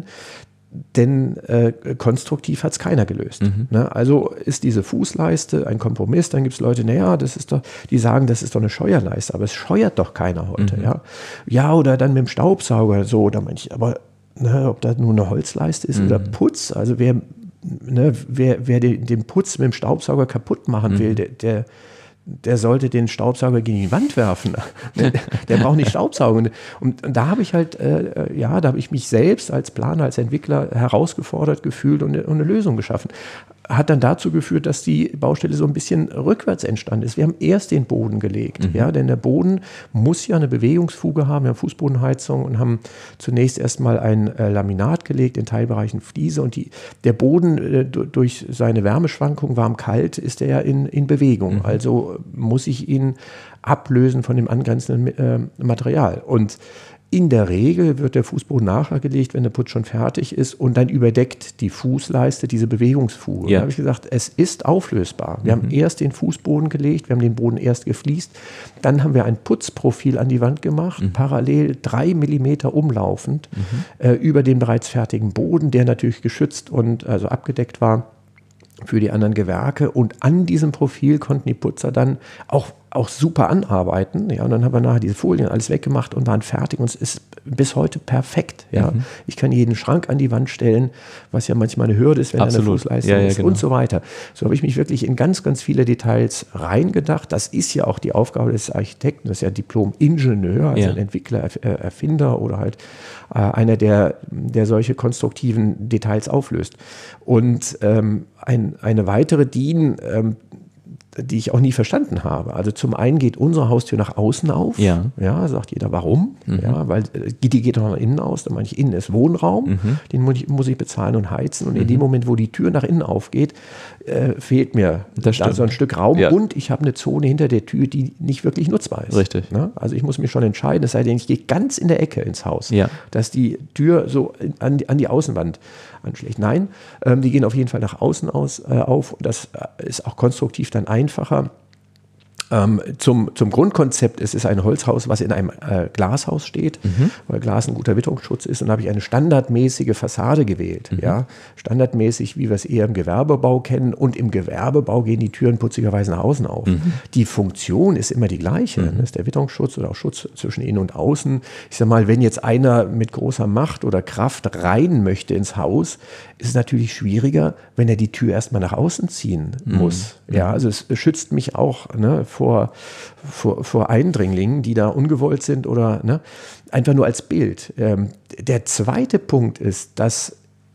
Denn äh, konstruktiv hat es keiner gelöst. Mhm. Ne? Also ist diese Fußleiste ein Kompromiss. Dann gibt es Leute, naja, das ist doch, die sagen, das ist doch eine Scheuerleiste, aber es scheuert doch keiner heute. Mhm. Ja? ja, oder dann mit dem Staubsauger so, oder manche, aber ne, ob das nur eine Holzleiste ist mhm. oder Putz, also wer, ne, wer, wer den, den Putz mit dem Staubsauger kaputt machen mhm. will, der, der der sollte den Staubsauger gegen die Wand werfen. Der, der braucht nicht Staubsaugen. Und, und da habe ich halt, äh, ja, da habe ich mich selbst als Planer, als Entwickler herausgefordert gefühlt und eine, und eine Lösung geschaffen. Hat dann dazu geführt, dass die Baustelle so ein bisschen rückwärts entstanden ist. Wir haben erst den Boden gelegt, mhm. ja, denn der Boden muss ja eine Bewegungsfuge haben. Wir haben Fußbodenheizung und haben zunächst erstmal ein äh, Laminat gelegt, in Teilbereichen Fliese. Und die, der Boden äh, durch seine Wärmeschwankung, warm-kalt, ist er ja in, in Bewegung. Mhm. Also muss ich ihn ablösen von dem angrenzenden äh, Material. Und in der Regel wird der Fußboden nachgelegt, wenn der Putz schon fertig ist, und dann überdeckt die Fußleiste diese Bewegungsfuge. Ja. Da habe ich gesagt, es ist auflösbar. Wir mhm. haben erst den Fußboden gelegt, wir haben den Boden erst gefliest, dann haben wir ein Putzprofil an die Wand gemacht, mhm. parallel drei Millimeter umlaufend mhm. äh, über den bereits fertigen Boden, der natürlich geschützt und also abgedeckt war für die anderen Gewerke. Und an diesem Profil konnten die Putzer dann auch auch super anarbeiten. Ja, und dann haben wir nachher diese Folien alles weggemacht und waren fertig. Und es ist bis heute perfekt. Ja. Mhm. Ich kann jeden Schrank an die Wand stellen, was ja manchmal eine Hürde ist, wenn Absolut. eine Fußleistung ja, ja, ist genau. und so weiter. So habe ich mich wirklich in ganz, ganz viele Details reingedacht. Das ist ja auch die Aufgabe des Architekten. Das ist ja Diplom-Ingenieur, also ja. ein Entwickler, Erfinder oder halt äh, einer, der, der solche konstruktiven Details auflöst. Und ähm, ein, eine weitere D I N, ähm, die ich auch nie verstanden habe. Also zum einen geht unsere Haustür nach außen auf. Ja, ja, sagt jeder, warum? Mhm. Ja, weil die geht doch nach innen aus. Dann meine ich, innen ist Wohnraum, mhm. den muss ich, muss ich bezahlen und heizen. Und mhm. in dem Moment, wo die Tür nach innen aufgeht, äh, fehlt mir das da so ein Stück Raum. Ja. Und ich habe eine Zone hinter der Tür, die nicht wirklich nutzbar ist. Richtig. Ne? Also ich muss mich schon entscheiden, es sei denn, ich gehe ganz in der Ecke ins Haus, ja. dass die Tür so an die, an die Außenwand anschlägt. Nein, ähm, die gehen auf jeden Fall nach außen aus, äh, auf. Das ist auch konstruktiv dann einfacher. Ähm, zum, zum Grundkonzept, es ist ein Holzhaus, was in einem äh, Glashaus steht, mhm. weil Glas ein guter Witterungsschutz ist. Und da habe ich eine standardmäßige Fassade gewählt. Mhm. Ja? Standardmäßig, wie wir es eher im Gewerbebau kennen. Und im Gewerbebau gehen die Türen putzigerweise nach außen auf. Mhm. Die Funktion ist immer die gleiche. Mhm. Das ist der Witterungsschutz oder auch Schutz zwischen innen und außen. Ich sage mal, wenn jetzt einer mit großer Macht oder Kraft rein möchte ins Haus, ist es natürlich schwieriger, wenn er die Tür erstmal nach außen ziehen muss. Mhm. Ja, also es schützt mich auch, ne, vor, vor, vor Eindringlingen, die da ungewollt sind, oder ne, einfach nur als Bild. Ähm, der zweite Punkt ist, dass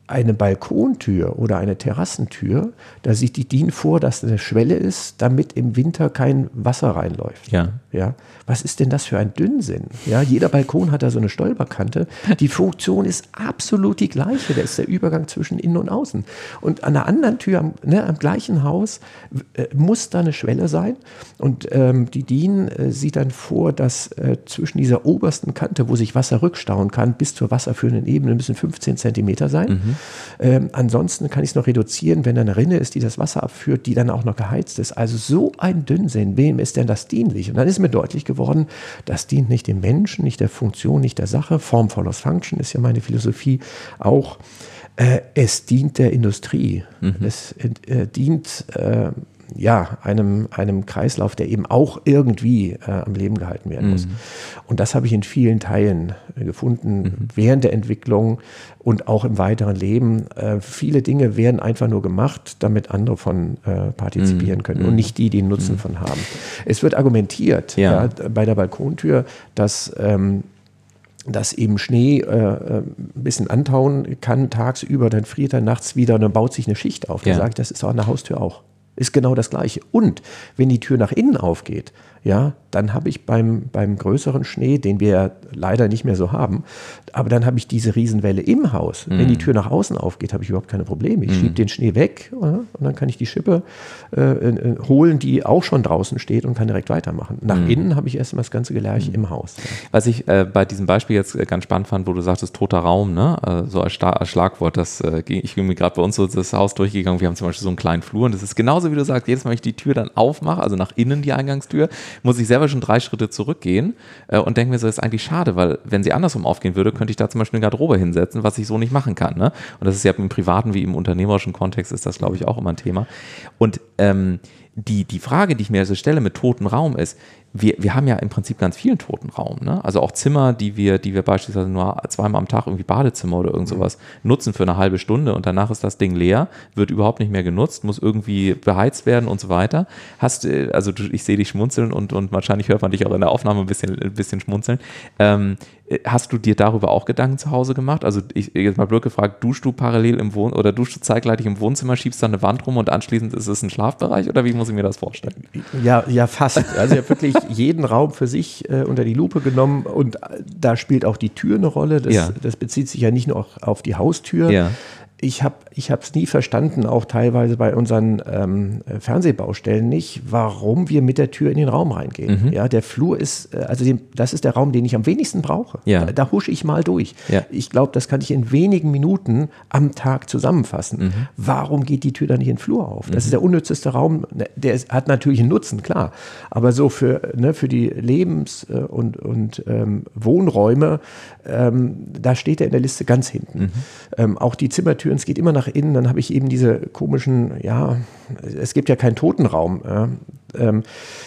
eine Balkontür oder eine Terrassentür, da sieht die D I N vor, dass eine Schwelle ist, damit im Winter kein Wasser reinläuft. Ja. Ja. Was ist denn das für ein Dünnsinn? Ja, jeder Balkon hat da so eine Stolperkante. Die Funktion ist absolut die gleiche. Da ist der Übergang zwischen innen und außen. Und an der anderen Tür, am, ne, am gleichen Haus, äh, muss da eine Schwelle sein. Und ähm, die D I N äh, sieht dann vor, dass äh, zwischen dieser obersten Kante, wo sich Wasser rückstauen kann, bis zur wasserführenden Ebene müssen fünfzehn Zentimeter sein. Mhm. Ähm, ansonsten kann ich es noch reduzieren, wenn da eine Rinne ist, die das Wasser abführt, die dann auch noch geheizt ist. Also so ein Dünnsinn. Wem ist denn das dienlich? Und dann ist mir deutlich geworden, das dient nicht dem Menschen, nicht der Funktion, nicht der Sache. Form follows Function ist ja meine Philosophie auch. Äh, es dient der Industrie. Mhm. Es äh, dient äh, ja, einem, einem Kreislauf, der eben auch irgendwie äh, am Leben gehalten werden muss. Mhm. Und das habe ich in vielen Teilen äh, gefunden, mhm. während der Entwicklung und auch im weiteren Leben. Äh, viele Dinge werden einfach nur gemacht, damit andere von äh, partizipieren mhm. können und nicht die, die einen Nutzen mhm. von haben. Es wird argumentiert ja. Ja, bei der Balkontür, dass ähm, dass eben Schnee äh, ein bisschen antauen kann tagsüber, dann friert er nachts wieder und dann baut sich eine Schicht auf. Da ja. sage ich, das ist auch an der Haustür auch. Ist genau das Gleiche. Und wenn die Tür nach innen aufgeht, ja, dann habe ich beim, beim größeren Schnee, den wir ja leider nicht mehr so haben, aber dann habe ich diese Riesenwelle im Haus. Mhm. Wenn die Tür nach außen aufgeht, habe ich überhaupt keine Probleme. Ich mhm. schiebe den Schnee weg ja, und dann kann ich die Schippe äh, äh, holen, die auch schon draußen steht und kann direkt weitermachen. Nach mhm. innen habe ich erstmal das ganze Gelerche mhm. im Haus. Ja. Was ich äh, bei diesem Beispiel jetzt äh, ganz spannend fand, wo du sagtest, toter Raum, ne? äh, so als, Sta- als Schlagwort, das, äh, ich bin mir gerade bei uns so das Haus durchgegangen, wir haben zum Beispiel so einen kleinen Flur und das ist genauso, wie du sagst, jedes Mal, wenn ich die Tür dann aufmache, also nach innen die Eingangstür, muss ich selber schon drei Schritte zurückgehen äh, und denke mir so, das ist eigentlich schade, weil wenn sie andersrum aufgehen würde, könnte ich da zum Beispiel eine Garderobe hinsetzen, was ich so nicht machen kann. Ne? Und das ist ja im privaten wie im unternehmerischen Kontext ist das, glaube ich, auch immer ein Thema. Und ähm, die, die Frage, die ich mir also stelle mit totem Raum ist, wir, wir haben ja im Prinzip ganz vielen toten Raum, ne? Also auch Zimmer, die wir, die wir beispielsweise nur zweimal am Tag irgendwie Badezimmer oder irgend sowas mhm. nutzen für eine halbe Stunde und danach ist das Ding leer, wird überhaupt nicht mehr genutzt, muss irgendwie beheizt werden und so weiter. Hast, also du, ich sehe dich schmunzeln und, und wahrscheinlich hört man dich auch in der Aufnahme ein bisschen, ein bisschen schmunzeln. Ähm, hast du dir darüber auch Gedanken zu Hause gemacht? Also ich jetzt mal blöd gefragt, duschst du parallel im Wohn- oder duschst du zeitgleich im Wohnzimmer, schiebst dann eine Wand rum und anschließend ist es ein Schlafbereich oder wie muss ich mir das vorstellen? Ja, ja fast. Also ich habe wirklich jeden Raum für sich äh, unter die Lupe genommen und da spielt auch die Tür eine Rolle. Das, ja. das bezieht sich ja nicht nur auf die Haustür. Ja. Ich habe ich es nie verstanden, auch teilweise bei unseren ähm, Fernsehbaustellen nicht, warum wir mit der Tür in den Raum reingehen. Mhm. Ja, der Flur ist, also den, das ist der Raum, den ich am wenigsten brauche. Ja. Da, da husche ich mal durch. Ja. Ich glaube, das kann ich in wenigen Minuten am Tag zusammenfassen. Mhm. Warum geht die Tür dann nicht in den Flur auf? Das mhm. ist der unnützeste Raum. Der ist, hat natürlich einen Nutzen, klar. Aber so für, ne, für die Lebens- und, und ähm, Wohnräume, ähm, da steht er in der Liste ganz hinten. Mhm. Ähm, auch die Zimmertür es geht immer nach innen, dann habe ich eben diese komischen, ja, es gibt ja keinen Totenraum. Ja, ähm,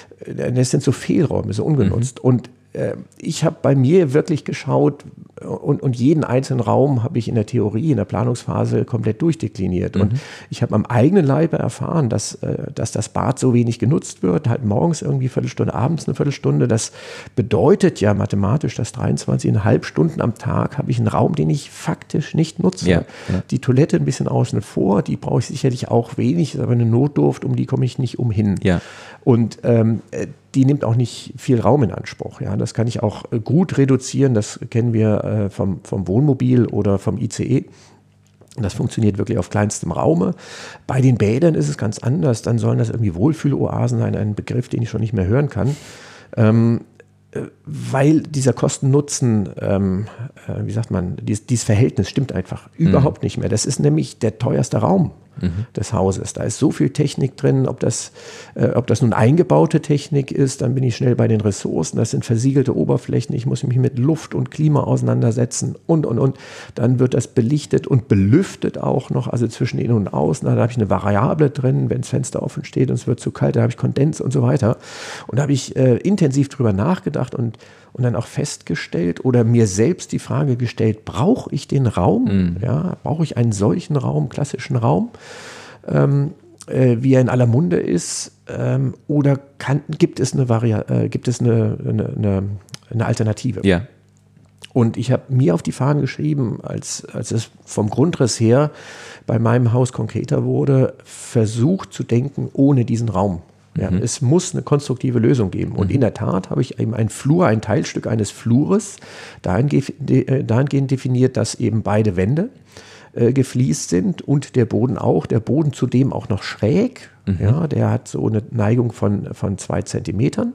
das sind so Fehlräume, so ungenutzt. Mhm. Und äh, ich habe bei mir wirklich geschaut und, und jeden einzelnen Raum habe ich in der Theorie, in der Planungsphase komplett durchdekliniert. Mhm. Und ich habe am eigenen Leibe erfahren, dass, äh, dass das Bad so wenig genutzt wird, halt morgens irgendwie eine Viertelstunde, abends eine Viertelstunde. Das bedeutet ja mathematisch, dass dreiundzwanzig Komma fünf Stunden am Tag habe ich einen Raum, den ich faktisch nicht nutze. Ja, ja. Die Toilette ein bisschen außen vor, die brauche ich sicherlich auch wenig, ist aber eine Notdurft, um die komme ich nicht umhin. Ja. Und ähm, die nimmt auch nicht viel Raum in Anspruch. Ja, das kann ich auch gut reduzieren. Das kennen wir äh, vom, vom Wohnmobil oder vom I C E. Das funktioniert wirklich auf kleinstem Raume. Bei den Bädern ist es ganz anders. Dann sollen das irgendwie Wohlfühloasen sein, ein Begriff, den ich schon nicht mehr hören kann. Ähm, weil dieser Kosten-Nutzen, ähm, äh, wie sagt man, dies, dieses Verhältnis stimmt einfach mhm. überhaupt nicht mehr. Das ist nämlich der teuerste Raum mhm. des Hauses. Da ist so viel Technik drin, ob das, äh, ob das nun eingebaute Technik ist, dann bin ich schnell bei den Ressourcen. Das sind versiegelte Oberflächen, ich muss mich mit Luft und Klima auseinandersetzen und, und, und. Dann wird das belichtet und belüftet auch noch, also zwischen innen und außen. Da habe ich eine Variable drin, wenn das Fenster offen steht und es wird zu kalt, da habe ich Kondens und so weiter. Und da habe ich äh, intensiv drüber nachgedacht und, und dann auch festgestellt oder mir selbst die Frage gestellt, brauche ich den Raum? Mhm. Ja, brauche ich einen solchen Raum, klassischen Raum, ähm, äh, wie er in aller Munde ist? Ähm, oder kann, gibt es eine, Vari- äh, gibt es eine, eine, eine, eine Alternative? Ja. Und ich habe mir auf die Fahnen geschrieben, als, als es vom Grundriss her bei meinem Haus konkreter wurde, versucht zu denken ohne diesen Raum. Ja, mhm. Es muss eine konstruktive Lösung geben. Und mhm. in der Tat habe ich eben ein Flur, ein Teilstück eines Flures dahingehend definiert, dass eben beide Wände äh, gefliest sind und der Boden auch. Der Boden zudem auch noch schräg. Mhm. Ja, der hat so eine Neigung von, von zwei Zentimetern.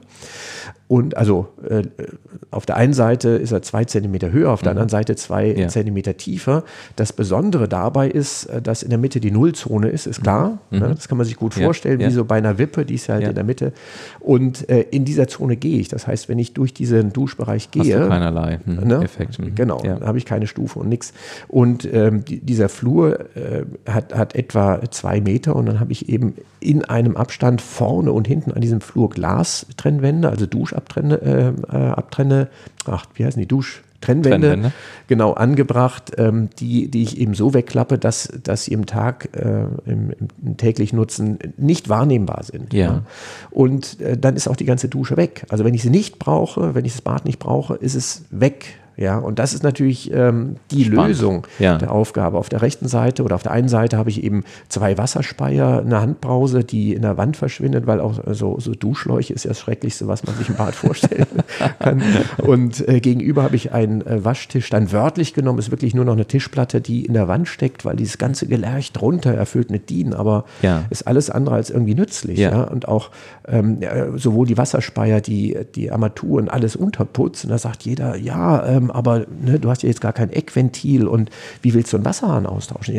Und also äh, auf der einen Seite ist er zwei Zentimeter höher, auf der mhm. anderen Seite zwei ja. Zentimeter tiefer. Das Besondere dabei ist, dass in der Mitte die Nullzone ist, ist klar. Mhm. Ne? Das kann man sich gut vorstellen, ja. Ja. wie so bei einer Wippe, die ist ja halt ja. in der Mitte. Und äh, in dieser Zone gehe ich. Das heißt, wenn ich durch diesen Duschbereich gehe, hast du keinerlei mhm. ne? Effekt. Mhm. Genau, ja. da habe ich keine Stufe und nichts. Und ähm, die, dieser Flur äh, hat, hat etwa zwei Meter und dann habe ich eben in einem Abstand vorne und hinten an diesem Flur Glastrennwände, also Duschabtrenne, äh, Abtrenne, ach, wie heißen die, Duschtrennwände, Trennwände. Genau, angebracht, ähm, die, die ich eben so wegklappe, dass, dass sie im Tag, äh, im, im täglichen Nutzen nicht wahrnehmbar sind. Ja. Ja. Und äh, dann ist auch die ganze Dusche weg. Also wenn ich sie nicht brauche, wenn ich das Bad nicht brauche, ist es weg. Ja, und das ist natürlich ähm, die Spannend. Lösung ja. der Aufgabe. Auf der rechten Seite oder auf der einen Seite habe ich eben zwei Wasserspeier, eine Handbrause, die in der Wand verschwindet, weil auch so, so Duschschläuche ist ja das Schrecklichste, was man sich im Bad vorstellen kann. Und äh, gegenüber habe ich einen äh, Waschtisch, dann wörtlich genommen, ist wirklich nur noch eine Tischplatte, die in der Wand steckt, weil dieses ganze Gelerch drunter erfüllt mit DIN, aber ja. ist alles andere als irgendwie nützlich. Ja. Ja? Und auch ähm, sowohl die Wasserspeier, die, die Armaturen, alles unterputzt. Und da sagt jeder, ja, ähm, aber ne, du hast ja jetzt gar kein Eckventil und wie willst du einen Wasserhahn austauschen?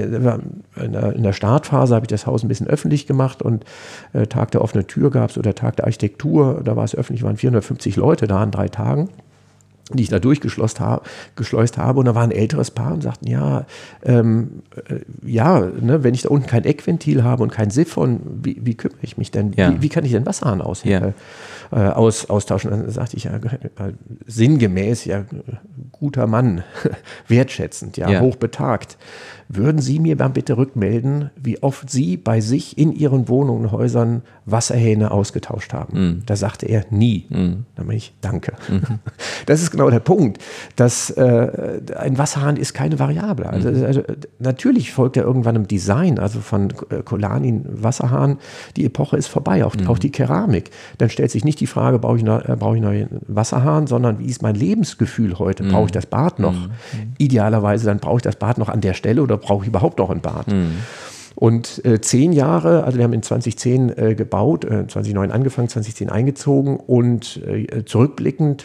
In der, in der Startphase habe ich das Haus ein bisschen öffentlich gemacht und äh, Tag der offenen Tür gab es oder Tag der Architektur, da war es öffentlich, waren vierhundertfünfzig Leute da an drei Tagen, die ich da durchgeschleust habe, geschleust habe. Und da war ein älteres Paar und sagten, ja, ähm, äh, ja, ne, wenn ich da unten kein Eckventil habe und kein Siphon, wie, wie kümmere ich mich denn? Ja. Wie, wie kann ich den Wasserhahn aus, ja. äh, aus, austauschen? Dann sagte ich ja äh, sinngemäß, ja, guter Mann, wertschätzend, ja, ja. hochbetagt. Würden Sie mir dann bitte rückmelden, wie oft Sie bei sich in Ihren Wohnungen und Häusern Wasserhähne ausgetauscht haben? Mhm. Da sagte er, nie. Mhm. Dann meine ich, danke. Mhm. Das ist genau der Punkt, dass äh, ein Wasserhahn ist keine Variable. Also, mhm. also, natürlich folgt er irgendwann im Design, also von äh, Kolanin Wasserhahn, die Epoche ist vorbei, auch, mhm. auch die Keramik. Dann stellt sich nicht die Frage, brauche ich, noch, äh, brauche ich noch einen Wasserhahn, sondern wie ist mein Lebensgefühl heute? Mhm. Brauche ich das Bad noch? Mhm. Idealerweise dann brauche ich das Bad noch an der Stelle oder brauche ich überhaupt noch ein Bad? Mhm. Und äh, zehn Jahre, also wir haben in zwanzig zehn äh, gebaut, äh, zwanzig neun angefangen, zwanzig zehn eingezogen und äh, zurückblickend,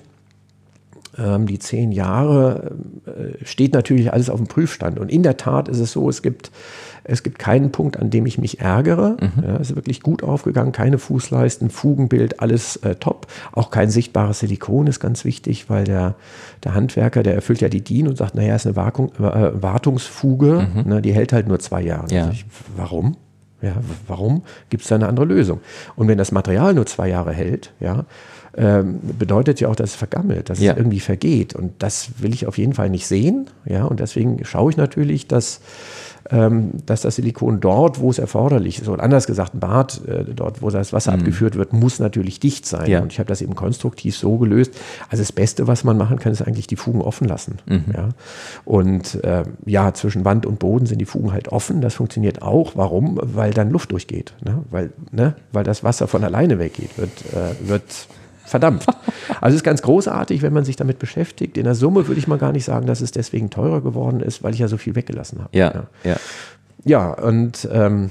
ähm, die zehn Jahre äh, steht natürlich alles auf dem Prüfstand. Und in der Tat ist es so, es gibt, es gibt keinen Punkt, an dem ich mich ärgere. Mhm. Ja, es ist wirklich gut aufgegangen, keine Fußleisten, Fugenbild, alles äh, top. Auch kein sichtbares Silikon ist ganz wichtig, weil der, der Handwerker, der erfüllt ja die DIN und sagt, naja, ist eine Wartung, äh, Wartungsfuge, mhm. ne, die hält halt nur zwei Jahre. Ja. Also ich, warum? Ja, warum? Gibt es da eine andere Lösung? Und wenn das Material nur zwei Jahre hält, ja, ähm, bedeutet ja auch, dass es vergammelt, dass ja. es irgendwie vergeht. Und das will ich auf jeden Fall nicht sehen. Ja, und deswegen schaue ich natürlich, dass, ähm, dass das Silikon dort, wo es erforderlich ist, oder anders gesagt, ein Bad, äh, dort, wo das Wasser mhm. abgeführt wird, muss natürlich dicht sein. Ja. Und ich habe das eben konstruktiv so gelöst. Also das Beste, was man machen kann, ist eigentlich die Fugen offen lassen. Mhm. Ja. Und äh, ja, zwischen Wand und Boden sind die Fugen halt offen. Das funktioniert auch. Warum? Weil dann Luft durchgeht. Ne? Weil, ne? Weil das Wasser von alleine weggeht, wird, äh, wird verdampft. Also es ist ganz großartig, wenn man sich damit beschäftigt. In der Summe würde ich mal gar nicht sagen, dass es deswegen teurer geworden ist, weil ich ja so viel weggelassen habe. Ja, ja. ja. Ja, und ähm,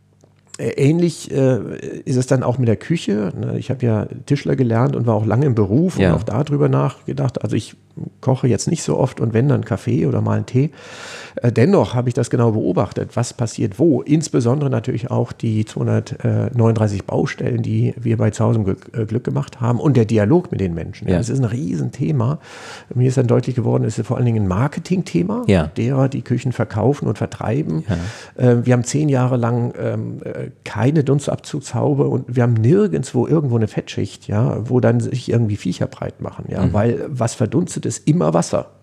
ähnlich äh, ist es dann auch mit der Küche. Ich habe ja Tischler gelernt und war auch lange im Beruf ja. und auch darüber nachgedacht. Also ich koche jetzt nicht so oft und wenn, dann Kaffee oder mal einen Tee. Äh, dennoch habe ich das genau beobachtet, was passiert wo. Insbesondere natürlich auch die zweihundertneununddreißig Baustellen, die wir bei Zu Hause Glück, äh, Glück gemacht haben und der Dialog mit den Menschen. Ja. Das ist ein Riesenthema. Mir ist dann deutlich geworden, es ist vor allen Dingen ein Marketingthema, ja. derer die Küchen verkaufen und vertreiben. Ja. Äh, wir haben zehn Jahre lang ähm, keine Dunstabzugshaube und wir haben nirgendwo irgendwo eine Fettschicht, ja, wo dann sich irgendwie Viecher breit machen, ja, mhm. weil was verdunstet ist immer Wasser.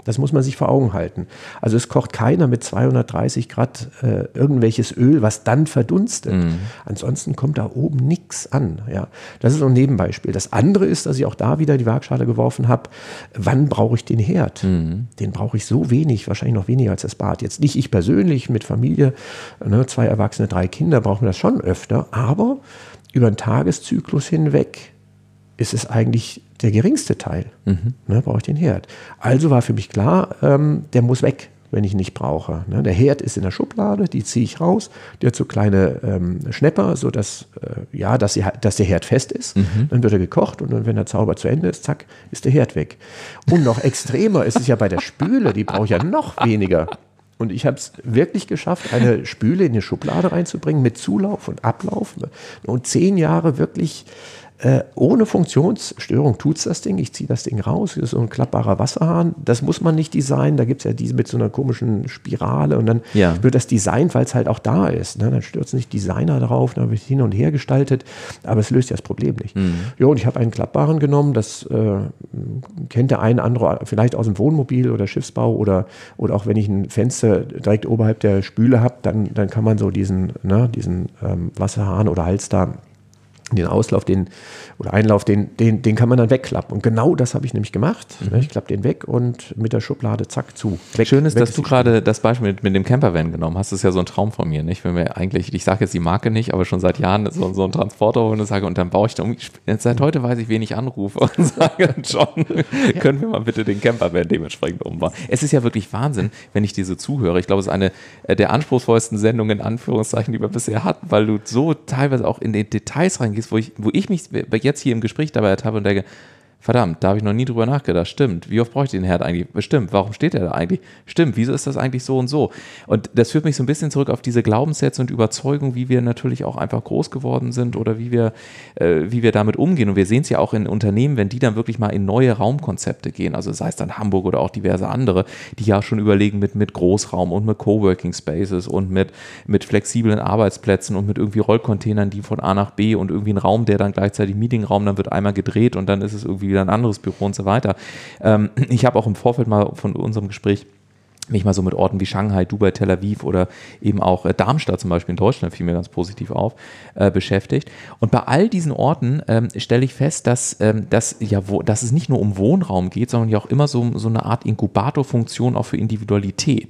Das muss man sich vor Augen halten. Also es kocht keiner mit zweihundertdreißig Grad äh, irgendwelches Öl, was dann verdunstet. Mhm. Ansonsten kommt da oben nichts an. Ja. Das ist so ein Nebenbeispiel. Das andere ist, dass ich auch da wieder die Waagschale geworfen habe, wann brauche ich den Herd? Mhm. Den brauche ich so wenig, wahrscheinlich noch weniger als das Bad. Jetzt nicht ich persönlich mit Familie, ne, zwei Erwachsene, drei Kinder, brauchen wir das schon öfter, aber über einen Tageszyklus hinweg ist es eigentlich der geringste Teil. Mhm. Ne, brauche ich den Herd. Also war für mich klar, ähm, der muss weg, wenn ich ihn nicht brauche. Ne, der Herd ist in der Schublade, die ziehe ich raus. Der hat so kleine ähm, Schnepper, sodass äh, ja, dass, sie, dass der Herd fest ist. Mhm. Dann wird er gekocht und dann, wenn der Zauber zu Ende ist, zack, ist der Herd weg. Und noch extremer ist es ja bei der Spüle, die brauche ich ja noch weniger. Und ich habe es wirklich geschafft, eine Spüle in die Schublade reinzubringen mit Zulauf und Ablauf. Und zehn Jahre wirklich Äh, ohne Funktionsstörung tut es das Ding. Ich ziehe das Ding raus. Das ist so ein klappbarer Wasserhahn. Das muss man nicht designen. Da gibt es ja diese mit so einer komischen Spirale. Und dann ja. wird das designt, weil es halt auch da ist. Ne? Dann stürzen nicht Designer drauf. Dann wird hin und her gestaltet. Aber es löst ja das Problem nicht. Mhm. Ja, und ich habe einen klappbaren genommen. Das äh, kennt der eine andere vielleicht aus dem Wohnmobil oder Schiffsbau. Oder, oder auch wenn ich ein Fenster direkt oberhalb der Spüle habe, dann, dann kann man so diesen, ne, diesen ähm, Wasserhahn oder Hals da, den Auslauf, den oder Einlauf, den, den, den kann man dann wegklappen. Und genau das habe ich nämlich gemacht. Mhm. Ich klappe den weg und mit der Schublade zack zu. Weg, Schön ist, dass du gerade das Beispiel mit, mit dem Campervan genommen hast. Das ist ja so ein Traum von mir. Nicht? Wenn wir eigentlich, ich sage jetzt die Marke nicht, aber schon seit Jahren so, so einen Transporter holen und sage, und dann baue ich da um. Seit heute weiß ich, wen ich anrufe und sage, John, können wir mal bitte den Campervan dementsprechend umbauen. Es ist ja wirklich Wahnsinn, wenn ich dir so zuhöre. Ich glaube, es ist eine der anspruchsvollsten Sendungen in Anführungszeichen, die wir bisher hatten, weil du so teilweise auch in die Details reingehst, wo ich, wo ich mich jetzt hier im Gespräch dabei ertappe und denke, verdammt, da habe ich noch nie drüber nachgedacht. Stimmt, wie oft brauche ich den Herd eigentlich? Stimmt, warum steht der da eigentlich? Stimmt, wieso ist das eigentlich so und so? Und das führt mich so ein bisschen zurück auf diese Glaubenssätze und Überzeugungen, wie wir natürlich auch einfach groß geworden sind oder wie wir, äh, wie wir damit umgehen. Und wir sehen es ja auch in Unternehmen, wenn die dann wirklich mal in neue Raumkonzepte gehen, also sei es dann Hamburg oder auch diverse andere, die ja schon überlegen mit, mit Großraum und mit Coworking Spaces und mit, mit flexiblen Arbeitsplätzen und mit irgendwie Rollcontainern, die von A nach B und irgendwie ein Raum, der dann gleichzeitig Meetingraum, dann wird einmal gedreht und dann ist es irgendwie wieder ein anderes Büro und so weiter. Ähm, ich habe auch im Vorfeld mal von unserem Gespräch mich mal so mit Orten wie Shanghai, Dubai, Tel Aviv oder eben auch äh, Darmstadt zum Beispiel in Deutschland, fiel mir ganz positiv auf, äh, beschäftigt. Und bei all diesen Orten ähm, stelle ich fest, dass, ähm, dass, ja, wo, dass es nicht nur um Wohnraum geht, sondern ja auch immer so, so eine Art Inkubatorfunktion auch für Individualität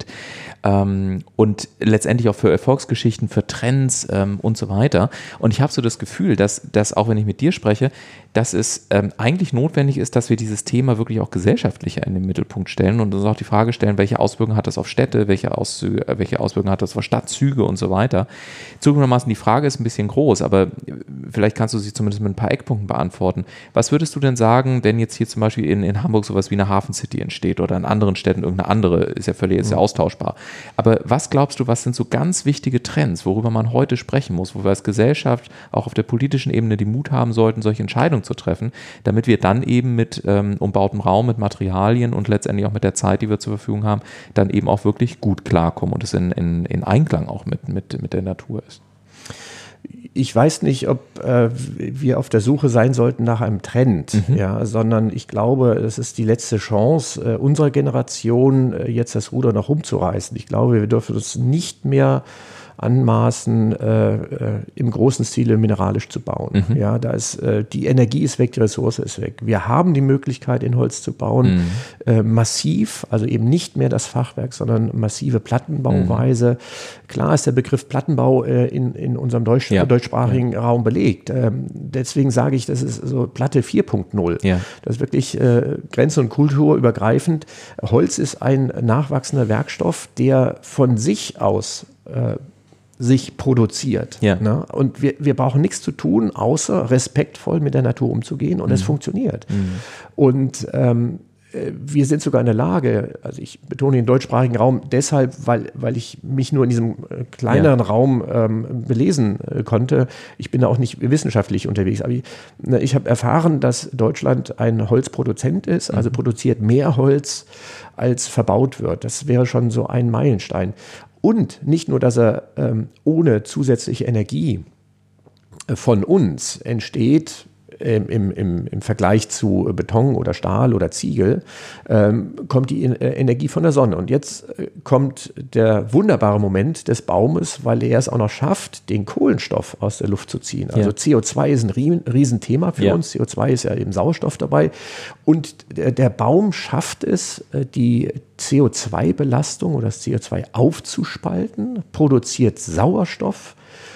ähm, und letztendlich auch für Erfolgsgeschichten, für Trends ähm, und so weiter. Und ich habe so das Gefühl, dass, dass auch wenn ich mit dir spreche, dass es ähm, eigentlich notwendig ist, dass wir dieses Thema wirklich auch gesellschaftlicher in den Mittelpunkt stellen und uns auch die Frage stellen, welche Auswirkungen hat das auf Städte, welche, Auszüge, welche Auswirkungen hat das auf Stadtzüge und so weiter. Zugegebenermaßen, die Frage ist ein bisschen groß, aber vielleicht kannst du sie zumindest mit ein paar Eckpunkten beantworten. Was würdest du denn sagen, wenn jetzt hier zum Beispiel in, in Hamburg sowas wie eine Hafencity entsteht oder in anderen Städten irgendeine andere, ist ja völlig jetzt ja austauschbar. Aber was glaubst du, was sind so ganz wichtige Trends, worüber man heute sprechen muss, wo wir als Gesellschaft auch auf der politischen Ebene den Mut haben sollten, solche Entscheidungen zu treffen, damit wir dann eben mit ähm, umbautem Raum, mit Materialien und letztendlich auch mit der Zeit, die wir zur Verfügung haben, dann eben auch wirklich gut klarkommen und es in, in, in Einklang auch mit, mit, mit der Natur ist. Ich weiß nicht, ob äh, wir auf der Suche sein sollten nach einem Trend, mhm. ja, sondern ich glaube, es ist die letzte Chance äh, unserer Generation, äh, jetzt das Ruder noch rumzureißen. Ich glaube, wir dürfen uns nicht mehr anmaßen, äh, äh, im großen Stile mineralisch zu bauen. Mhm. Ja, da ist, äh, die Energie ist weg, die Ressource ist weg. Wir haben die Möglichkeit, in Holz zu bauen, mhm. äh, massiv, also eben nicht mehr das Fachwerk, sondern massive Plattenbauweise. Mhm. Klar ist der Begriff Plattenbau äh, in, in unserem Deutsch, ja. deutschsprachigen ja. Raum belegt. Ähm, deswegen sage ich, das ist so Platte vier Punkt null. Ja. Das ist wirklich äh, grenzen- und kulturübergreifend. Holz ist ein nachwachsender Werkstoff, der von sich aus äh, sich produziert. Ja. Ne? Und wir, wir brauchen nichts zu tun, außer respektvoll mit der Natur umzugehen und mhm. es funktioniert. Mhm. Und ähm, wir sind sogar in der Lage, also ich betone den deutschsprachigen Raum deshalb, weil, weil ich mich nur in diesem kleineren ja. Raum ähm, belesen äh, konnte. Ich bin da auch nicht wissenschaftlich unterwegs, aber ich, ne, ich habe erfahren, dass Deutschland ein Holzproduzent ist, also mhm. produziert mehr Holz, als verbaut wird. Das wäre schon so ein Meilenstein. Und nicht nur, dass er ähm, ohne zusätzliche Energie äh, von uns entsteht, im, im, im Vergleich zu Beton oder Stahl oder Ziegel, ähm, kommt die Energie von der Sonne. Und jetzt kommt der wunderbare Moment des Baumes, weil er es auch noch schafft, den Kohlenstoff aus der Luft zu ziehen. Also ja. C O zwei ist ein Riesenthema für ja. uns. C O zwei ist ja eben Sauerstoff dabei. Und der, der Baum schafft es, die C O zwei Belastung oder das C O zwei aufzuspalten, produziert Sauerstoff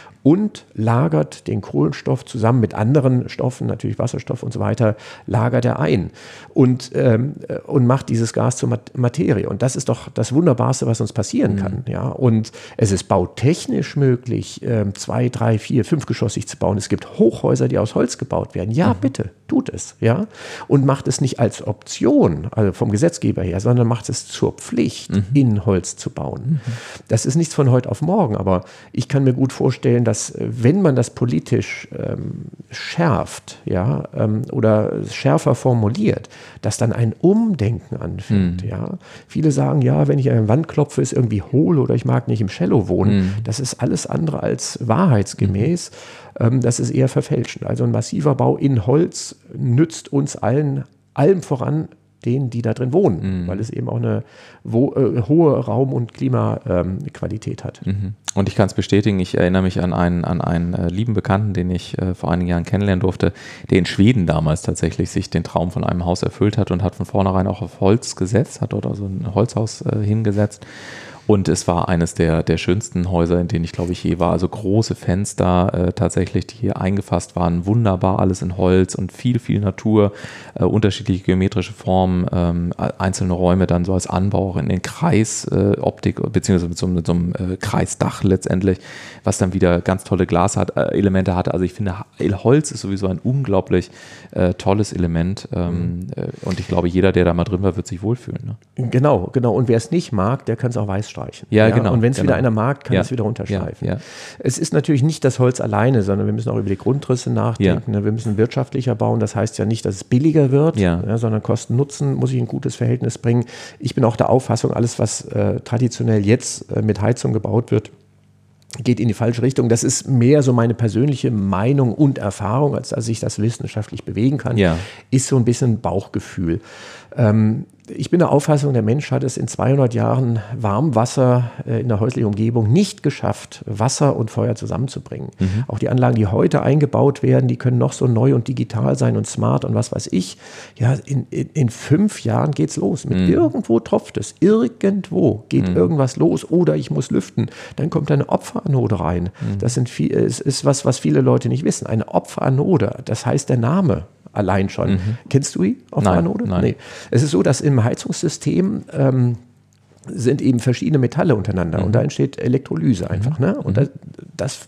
und lagert den Kohlenstoff zusammen mit anderen Stoffen, natürlich Wasserstoff und so weiter, lagert er ein und, ähm, und macht dieses Gas zur Materie. Und das ist doch das Wunderbarste, was uns passieren mhm. kann. Ja? Und es ist bautechnisch möglich, ähm, zwei, drei, vier, fünfgeschossig zu bauen. Es gibt Hochhäuser, die aus Holz gebaut werden. Ja, mhm. bitte, tut es. Ja? Und macht es nicht als Option, also vom Gesetzgeber her, sondern macht es zur Pflicht, mhm. in Holz zu bauen. Mhm. Das ist nichts von heute auf morgen, aber ich kann mir gut vorstellen, dass dass wenn man das politisch ähm, schärft, ja, ähm, oder schärfer formuliert, dass dann ein Umdenken anfängt. Mhm. Ja. Viele sagen, ja, wenn ich an eine Wand klopfe, ist irgendwie hohl oder ich mag nicht im Cello wohnen. Mhm. Das ist alles andere als wahrheitsgemäß. Mhm. Ähm, das ist eher verfälschend. Also ein massiver Bau in Holz nützt uns allen, allem voran, denen, die da drin wohnen, mhm. weil es eben auch eine wo, äh, hohe Raum- und Klimaqualität ähm, hat. Mhm. Und ich kann es bestätigen, ich erinnere mich an einen, an einen äh, lieben Bekannten, den ich äh, vor einigen Jahren kennenlernen durfte, der in Schweden damals tatsächlich sich den Traum von einem Haus erfüllt hat und hat von vornherein auch auf Holz gesetzt, hat dort also ein Holzhaus äh, hingesetzt. Und es war eines der, der schönsten Häuser, in denen ich, glaube ich, je war. Also große Fenster äh, tatsächlich, die hier eingefasst waren. Wunderbar, alles in Holz und viel, viel Natur, äh, unterschiedliche geometrische Formen, ähm, einzelne Räume dann so als Anbau auch in den Kreisoptik, äh, beziehungsweise mit so, mit so einem äh, Kreisdach letztendlich, was dann wieder ganz tolle Glaselemente hatte. Also ich finde, Holz ist sowieso ein unglaublich äh, tolles Element. Ähm, mhm. äh, und ich glaube, jeder, der da mal drin war, wird sich wohlfühlen. Ne? Genau, genau. Und wer es nicht mag, der kann es auch weiß streichen. Ja, ja, genau. Und wenn es genau. wieder einer mag, kann ja. es wieder unterstreifen. Ja, ja. Es ist natürlich nicht das Holz alleine, sondern wir müssen auch über die Grundrisse nachdenken. Ja. Wir müssen wirtschaftlicher bauen. Das heißt ja nicht, dass es billiger wird, ja. Ja, sondern Kosten-Nutzen muss ich ein gutes Verhältnis bringen. Ich bin auch der Auffassung, alles, was äh, traditionell jetzt äh, mit Heizung gebaut wird, geht in die falsche Richtung. Das ist mehr so meine persönliche Meinung und Erfahrung, als dass ich das wissenschaftlich bewegen kann, ja. ist so ein bisschen Bauchgefühl. Ähm, ich bin der Auffassung, der Mensch hat es in zweihundert Jahren Warmwasser äh, in der häuslichen Umgebung nicht geschafft, Wasser und Feuer zusammenzubringen. Mhm. Auch die Anlagen, die heute eingebaut werden, die können noch so neu und digital sein und smart und was weiß ich. Ja, in, in, in fünf Jahren geht's los. Mit Mhm. irgendwo tropft es. Irgendwo geht Mhm. irgendwas los oder ich muss lüften. Dann kommt eine Opferanode rein. Mhm. Das sind viel, es ist was, was viele Leute nicht wissen. Eine Opferanode, das heißt der Name allein schon. Mhm. Kennst du die Opferanode? Nein, nein. Nee. Es ist so, dass im Heizungssystem ähm, sind eben verschiedene Metalle untereinander Mhm. und da entsteht Elektrolyse einfach. Ne? Und Mhm. das, das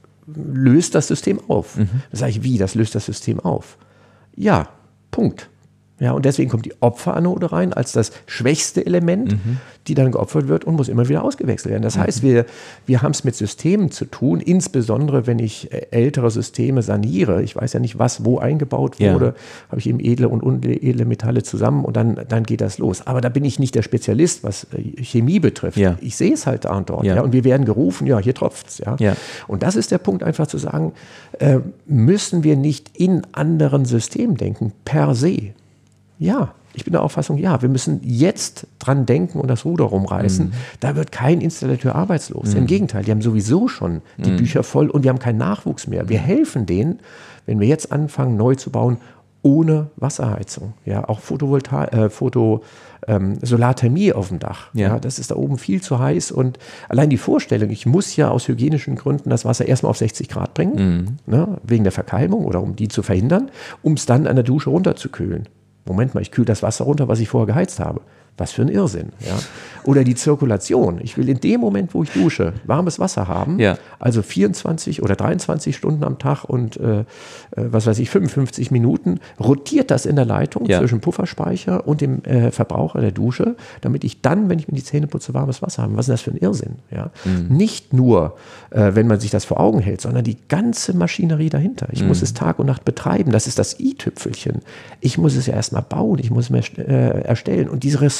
löst das System auf. Mhm. Da sage ich, wie, das löst das System auf? Ja, Punkt. Ja, und deswegen kommt die Opferanode rein als das schwächste Element, Mhm. die dann geopfert wird und muss immer wieder ausgewechselt werden. Das Mhm. heißt, wir, wir haben es mit Systemen zu tun, insbesondere wenn ich ältere Systeme saniere. Ich weiß ja nicht, was wo eingebaut Ja. wurde, habe ich eben edle und unedle Metalle zusammen und dann, dann geht das los. Aber da bin ich nicht der Spezialist, was äh, Chemie betrifft. Ja. Ich sehe es halt da und dort. Ja. Ja. Und wir werden gerufen, ja, hier tropft es. Ja. Ja. Und das ist der Punkt, einfach zu sagen, äh, müssen wir nicht in anderen Systemen denken, per se. Ja, ich bin der Auffassung, ja, wir müssen jetzt dran denken und das Ruder rumreißen. Mhm. Da wird kein Installateur arbeitslos. Mhm. Im Gegenteil, die haben sowieso schon die Mhm. Bücher voll und wir haben keinen Nachwuchs mehr. Wir helfen denen, wenn wir jetzt anfangen, neu zu bauen, ohne Wasserheizung. Ja, auch Photovoltaik, äh, Foto, ähm, Solarthermie auf dem Dach. Ja. Ja, das ist da oben viel zu heiß und allein die Vorstellung, ich muss ja aus hygienischen Gründen das Wasser erstmal auf sechzig Grad bringen, Mhm. ne, wegen der Verkeimung oder um die zu verhindern, um es dann an der Dusche runterzukühlen. Moment mal, ich kühle das Wasser runter, was ich vorher geheizt habe. Was für ein Irrsinn. Ja? Oder die Zirkulation. Ich will in dem Moment, wo ich dusche, warmes Wasser haben. Ja. Also vierundzwanzig oder dreiundzwanzig Stunden am Tag und äh, was weiß ich, fünfundfünfzig Minuten, rotiert das in der Leitung Ja. zwischen Pufferspeicher und dem äh, Verbraucher der Dusche, damit ich dann, wenn ich mir die Zähne putze, warmes Wasser habe. Was ist das für ein Irrsinn? Ja? Mhm. Nicht nur, äh, wenn man sich das vor Augen hält, sondern die ganze Maschinerie dahinter. Ich Mhm. muss es Tag und Nacht betreiben. Das ist das i-Tüpfelchen. Ich muss es ja erstmal bauen, ich muss es mir äh, erstellen. Und diese Ressourcen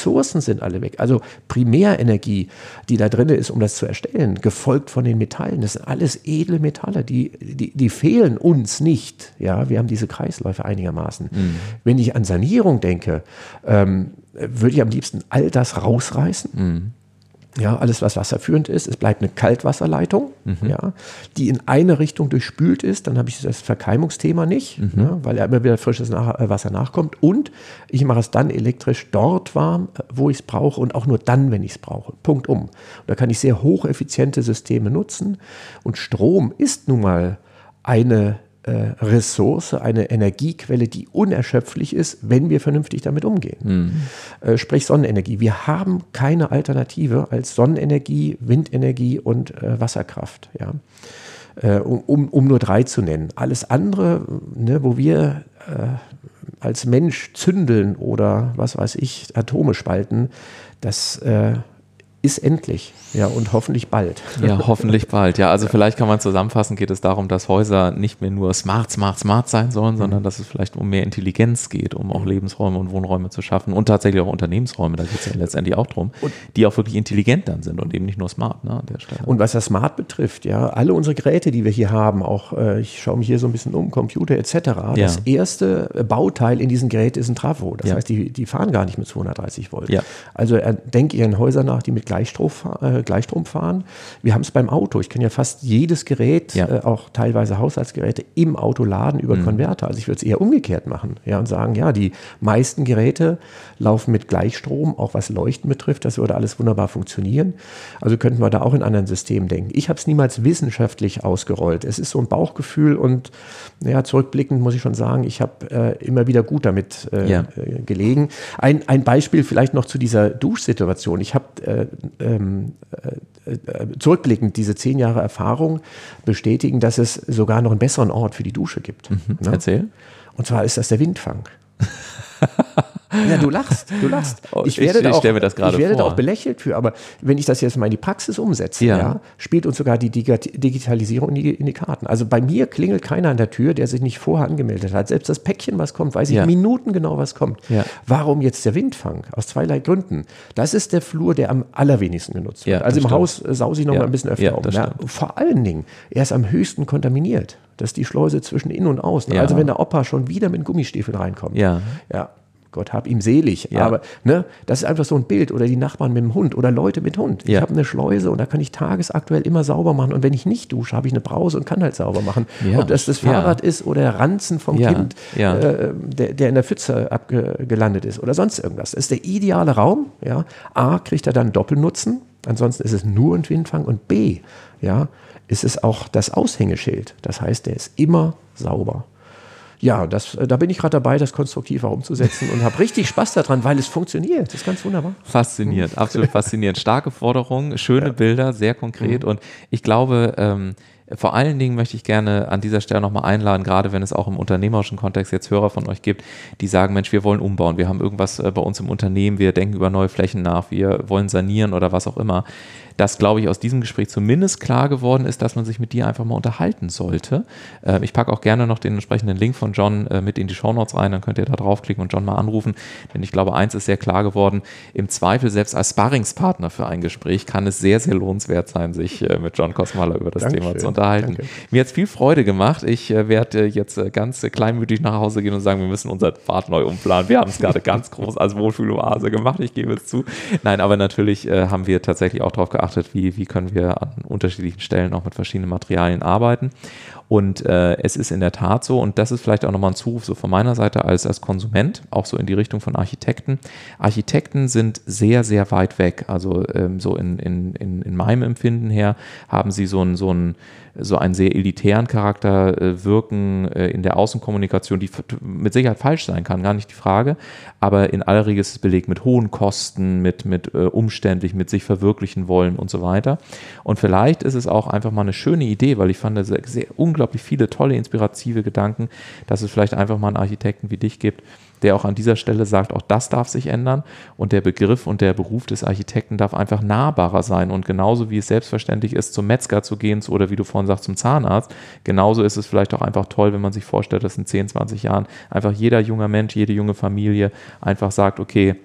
Ressourcen sind alle weg. Also Primärenergie, die da drin ist, um das zu erstellen, gefolgt von den Metallen. Das sind alles edle Metalle, die, die, die fehlen uns nicht. Ja, wir haben diese Kreisläufe einigermaßen. Mhm. Wenn ich an Sanierung denke, ähm, würde ich am liebsten all das rausreißen. Mhm. Ja, alles, was wasserführend ist. Es bleibt eine Kaltwasserleitung, mhm. ja, die in eine Richtung durchspült ist. Dann habe ich das Verkeimungsthema nicht, mhm. ja, weil ja immer wieder frisches nach- Wasser nachkommt. Und ich mache es dann elektrisch dort warm, wo ich es brauche und auch nur dann, wenn ich es brauche. Punkt um. Und da kann ich sehr hocheffiziente Systeme nutzen. Und Strom ist nun mal eine Ressource, eine Energiequelle, die unerschöpflich ist, wenn wir vernünftig damit umgehen. Mhm. Äh, sprich Sonnenenergie. Wir haben keine Alternative als Sonnenenergie, Windenergie und äh, Wasserkraft. Ja? Äh, um, um nur drei zu nennen. Alles andere, ne, wo wir äh, als Mensch zündeln oder was weiß ich, Atome spalten, das äh, ist endlich. Ja, und hoffentlich bald. Ja, hoffentlich bald. Ja, also ja. Vielleicht kann man zusammenfassen, geht es darum, dass Häuser nicht mehr nur smart, smart, smart sein sollen, mhm. sondern dass es vielleicht um mehr Intelligenz geht, um auch Lebensräume und Wohnräume zu schaffen und tatsächlich auch Unternehmensräume, da geht es ja letztendlich auch drum, und die auch wirklich intelligent dann sind und eben nicht nur smart, ne, an der Stelle. Und was das Smart betrifft, ja, alle unsere Geräte, die wir hier haben, auch äh, ich schaue mich hier so ein bisschen um, Computer et cetera, ja. Das erste Bauteil in diesem Gerät ist ein Trafo. Das ja. heißt, die, die fahren gar nicht mit zweihundertdreißig Volt. Ja. Also äh, denke ich an Häuser nach, die mit Gleichstrom, äh, Gleichstrom fahren. Wir haben es beim Auto. Ich kann ja fast jedes Gerät, ja. äh, auch teilweise Haushaltsgeräte, im Auto laden über mhm. Konverter. Also ich würde es eher umgekehrt machen, ja, und sagen, ja, die meisten Geräte laufen mit Gleichstrom, auch was Leuchten betrifft. Das würde alles wunderbar funktionieren. Also könnten wir da auch in anderen Systemen denken. Ich habe es niemals wissenschaftlich ausgerollt. Es ist so ein Bauchgefühl und ja, zurückblickend muss ich schon sagen, ich habe äh, immer wieder gut damit äh, ja. äh, gelegen. Ein, ein Beispiel vielleicht noch zu dieser Duschsituation. Ich habe äh, ähm, äh, zurückblickend diese zehn Jahre Erfahrung bestätigen, dass es sogar noch einen besseren Ort für die Dusche gibt. Mhm. Ne? Erzähl. Und zwar ist das der Windfang. Ja, du lachst, du lachst. Ich, ich, ich stelle mir das gerade vor. Ich werde da auch belächelt für, aber wenn ich das jetzt mal in die Praxis umsetze, ja. Ja, spielt uns sogar die Digitalisierung in die, in die Karten. Also bei mir klingelt keiner an der Tür, der sich nicht vorher angemeldet hat. Selbst das Päckchen, was kommt, weiß ich ja. Minuten genau, was kommt. Ja. Warum jetzt der Windfang? Aus zweierlei Gründen. Das ist der Flur, der am allerwenigsten genutzt wird. Ja, also im stimmt. Haus sause ich noch ja. mal ein bisschen öfter ja, um. Ja. Vor allen Dingen, er ist am höchsten kontaminiert. Das ist die Schleuse zwischen innen und außen. Ja. Also wenn der Opa schon wieder mit Gummistiefeln reinkommt. Ja. Ja. Gott hab ihm selig, ja. aber ne, das ist einfach so ein Bild oder die Nachbarn mit dem Hund oder Leute mit Hund. Ich ja. habe eine Schleuse und da kann ich tagesaktuell immer sauber machen und wenn ich nicht dusche, habe ich eine Brause und kann halt sauber machen. Ja. Ob das das Fahrrad ja. ist oder der Ranzen vom ja. Kind, ja. Äh, der, der in der Pfütze abgelandet ist oder sonst irgendwas. Das ist der ideale Raum. Ja. A, kriegt er dann Doppelnutzen, ansonsten ist es nur ein Windfang und B, ja, ist es auch das Aushängeschild. Das heißt, der ist immer sauber. Ja, das, da bin ich gerade dabei, das konstruktiv auch umzusetzen und habe richtig Spaß daran, weil es funktioniert. Das ist ganz wunderbar. Faszinierend, absolut faszinierend. Starke Forderung, schöne ja. Bilder, sehr konkret mhm. und ich glaube, ähm, vor allen Dingen möchte ich gerne an dieser Stelle nochmal einladen, gerade wenn es auch im unternehmerischen Kontext jetzt Hörer von euch gibt, die sagen, Mensch, wir wollen umbauen, wir haben irgendwas bei uns im Unternehmen, wir denken über neue Flächen nach, wir wollen sanieren oder was auch immer. Dass, glaube ich, aus diesem Gespräch zumindest klar geworden ist, dass man sich mit dir einfach mal unterhalten sollte. Äh, ich packe auch gerne noch den entsprechenden Link von John äh, mit in die Shownotes rein, dann könnt ihr da draufklicken und John mal anrufen, denn ich glaube, eins ist sehr klar geworden, im Zweifel selbst als Sparringspartner für ein Gespräch kann es sehr, sehr lohnenswert sein, sich äh, mit John Kosmaler über das Dankeschön. Thema zu unterhalten. Danke. Mir hat es viel Freude gemacht. Ich äh, werde jetzt äh, ganz äh, kleinmütig nach Hause gehen und sagen, wir müssen unseren Pfad neu umplanen. Wir haben es gerade ganz groß als Wohlfühloase gemacht, ich gebe es zu. Nein, aber natürlich äh, haben wir tatsächlich auch darauf geachtet, wie, wie können wir an unterschiedlichen Stellen auch mit verschiedenen Materialien arbeiten. Und äh, es ist in der Tat so, und das ist vielleicht auch nochmal ein Zuruf so von meiner Seite als, als Konsument, auch so in die Richtung von Architekten. Architekten sind sehr, sehr weit weg. Also ähm, so in, in, in, in meinem Empfinden her haben sie so einen, so einen, so einen sehr elitären Charakter, äh, wirken äh, in der Außenkommunikation, die mit Sicherheit falsch sein kann, gar nicht die Frage, aber in aller Regel ist es belegt mit hohen Kosten, mit, mit äh, umständlich, mit sich verwirklichen wollen und so weiter. Und vielleicht ist es auch einfach mal eine schöne Idee, weil ich fand, sehr, sehr unglaublich viele tolle, inspirative Gedanken, dass es vielleicht einfach mal einen Architekten wie dich gibt, der auch an dieser Stelle sagt, auch das darf sich ändern und der Begriff und der Beruf des Architekten darf einfach nahbarer sein und genauso wie es selbstverständlich ist, zum Metzger zu gehen oder wie du vorhin sagst, zum Zahnarzt, genauso ist es vielleicht auch einfach toll, wenn man sich vorstellt, dass in zehn, zwanzig Jahren einfach jeder junge Mensch, jede junge Familie einfach sagt, okay,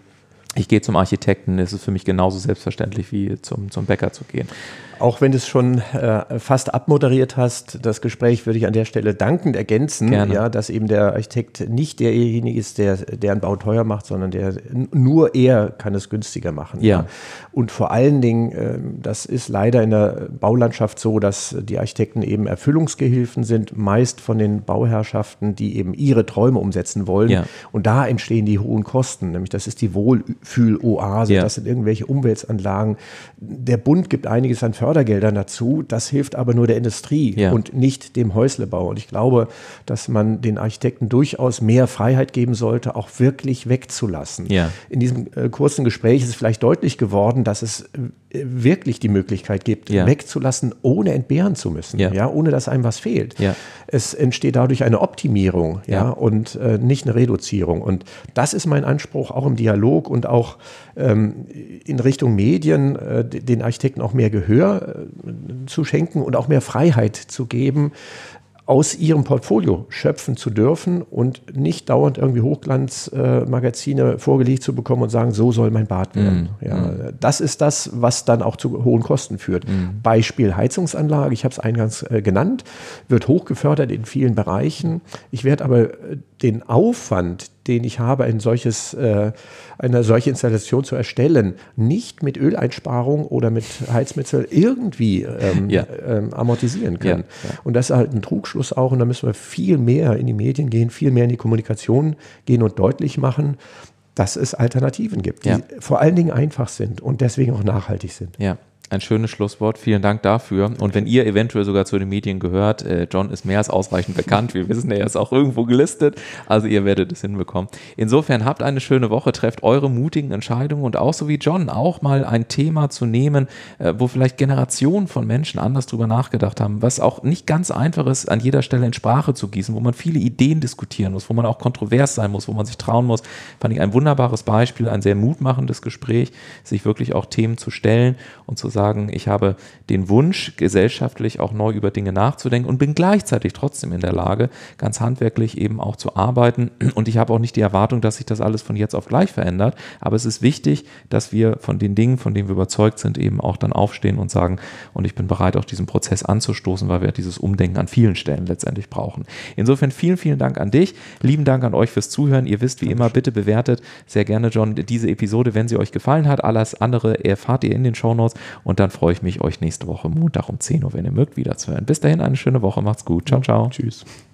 Ich gehe zum Architekten, es ist für mich genauso selbstverständlich wie zum, zum Bäcker zu gehen. Auch wenn du es schon äh, fast abmoderiert hast, das Gespräch würde ich an der Stelle dankend ergänzen, ja, dass eben der Architekt nicht derjenige ist, der, der einen Bau teuer macht, sondern der nur er kann es günstiger machen. Ja. Ja. Und vor allen Dingen, äh, das ist leider in der Baulandschaft so, dass die Architekten eben Erfüllungsgehilfen sind, meist von den Bauherrschaften, die eben ihre Träume umsetzen wollen. Ja. Und da entstehen die hohen Kosten, nämlich das ist die Wohlfühloase, Ja. das sind irgendwelche Umweltanlagen. Der Bund gibt einiges an Fördergeldern dazu, das hilft aber nur der Industrie Ja. und nicht dem Häuslebau. Und ich glaube, dass man den Architekten durchaus mehr Freiheit geben sollte, auch wirklich wegzulassen. Ja. In diesem äh, kurzen Gespräch ist es vielleicht deutlich geworden, dass es äh, wirklich die Möglichkeit gibt, Ja. wegzulassen, ohne entbehren zu müssen, Ja. ja, ohne dass einem was fehlt. Ja. Es entsteht dadurch eine Optimierung, ja, Ja. und äh, nicht eine Reduzierung. Und das ist mein Anspruch, auch im Dialog und auch ähm, in Richtung Medien, äh, den Architekten auch mehr Gehör äh, zu schenken und auch mehr Freiheit zu geben, aus ihrem Portfolio schöpfen zu dürfen und nicht dauernd irgendwie Hochglanzmagazine äh, vorgelegt zu bekommen und sagen, so soll mein Bad werden. Mm, ja, mm. Das ist das, was dann auch zu hohen Kosten führt. Mm. Beispiel Heizungsanlage, ich habe es eingangs äh, genannt, wird hochgefördert in vielen Bereichen. Ich werde aber äh, den Aufwand, den ich habe, ein solches, äh, eine solche Installation zu erstellen, nicht mit Öleinsparung oder mit Heizmittel irgendwie ähm, Ja. ähm, amortisieren können. Ja, ja. Und das ist halt ein Trugschluss auch. Und da müssen wir viel mehr in die Medien gehen, viel mehr in die Kommunikation gehen und deutlich machen, dass es Alternativen gibt, die Ja. vor allen Dingen einfach sind und deswegen auch nachhaltig sind. Ja, ein schönes Schlusswort. Vielen Dank dafür. Und wenn ihr eventuell sogar zu den Medien gehört, äh, John ist mehr als ausreichend bekannt. Wir wissen, er ist auch irgendwo gelistet. Also ihr werdet es hinbekommen. Insofern habt eine schöne Woche, trefft eure mutigen Entscheidungen und auch so wie John auch mal ein Thema zu nehmen, äh, wo vielleicht Generationen von Menschen anders drüber nachgedacht haben, was auch nicht ganz einfach ist, an jeder Stelle in Sprache zu gießen, wo man viele Ideen diskutieren muss, wo man auch kontrovers sein muss, wo man sich trauen muss. Fand ich ein wunderbares Beispiel, ein sehr mutmachendes Gespräch, sich wirklich auch Themen zu stellen und zu sagen, ich habe den Wunsch, gesellschaftlich auch neu über Dinge nachzudenken und bin gleichzeitig trotzdem in der Lage, ganz handwerklich eben auch zu arbeiten. Und ich habe auch nicht die Erwartung, dass sich das alles von jetzt auf gleich verändert. Aber es ist wichtig, dass wir von den Dingen, von denen wir überzeugt sind, eben auch dann aufstehen und sagen, und ich bin bereit, auch diesen Prozess anzustoßen, weil wir dieses Umdenken an vielen Stellen letztendlich brauchen. Insofern vielen, vielen Dank an dich. Lieben Dank an euch fürs Zuhören. Ihr wisst, wie immer, bitte bewertet sehr gerne, John, diese Episode, wenn sie euch gefallen hat. Alles andere erfahrt ihr in den Shownotes. Und dann freue ich mich, euch nächste Woche Montag um zehn Uhr, wenn ihr mögt, wiederzuhören. Bis dahin eine schöne Woche. Macht's gut. Ciao, ciao. Tschüss.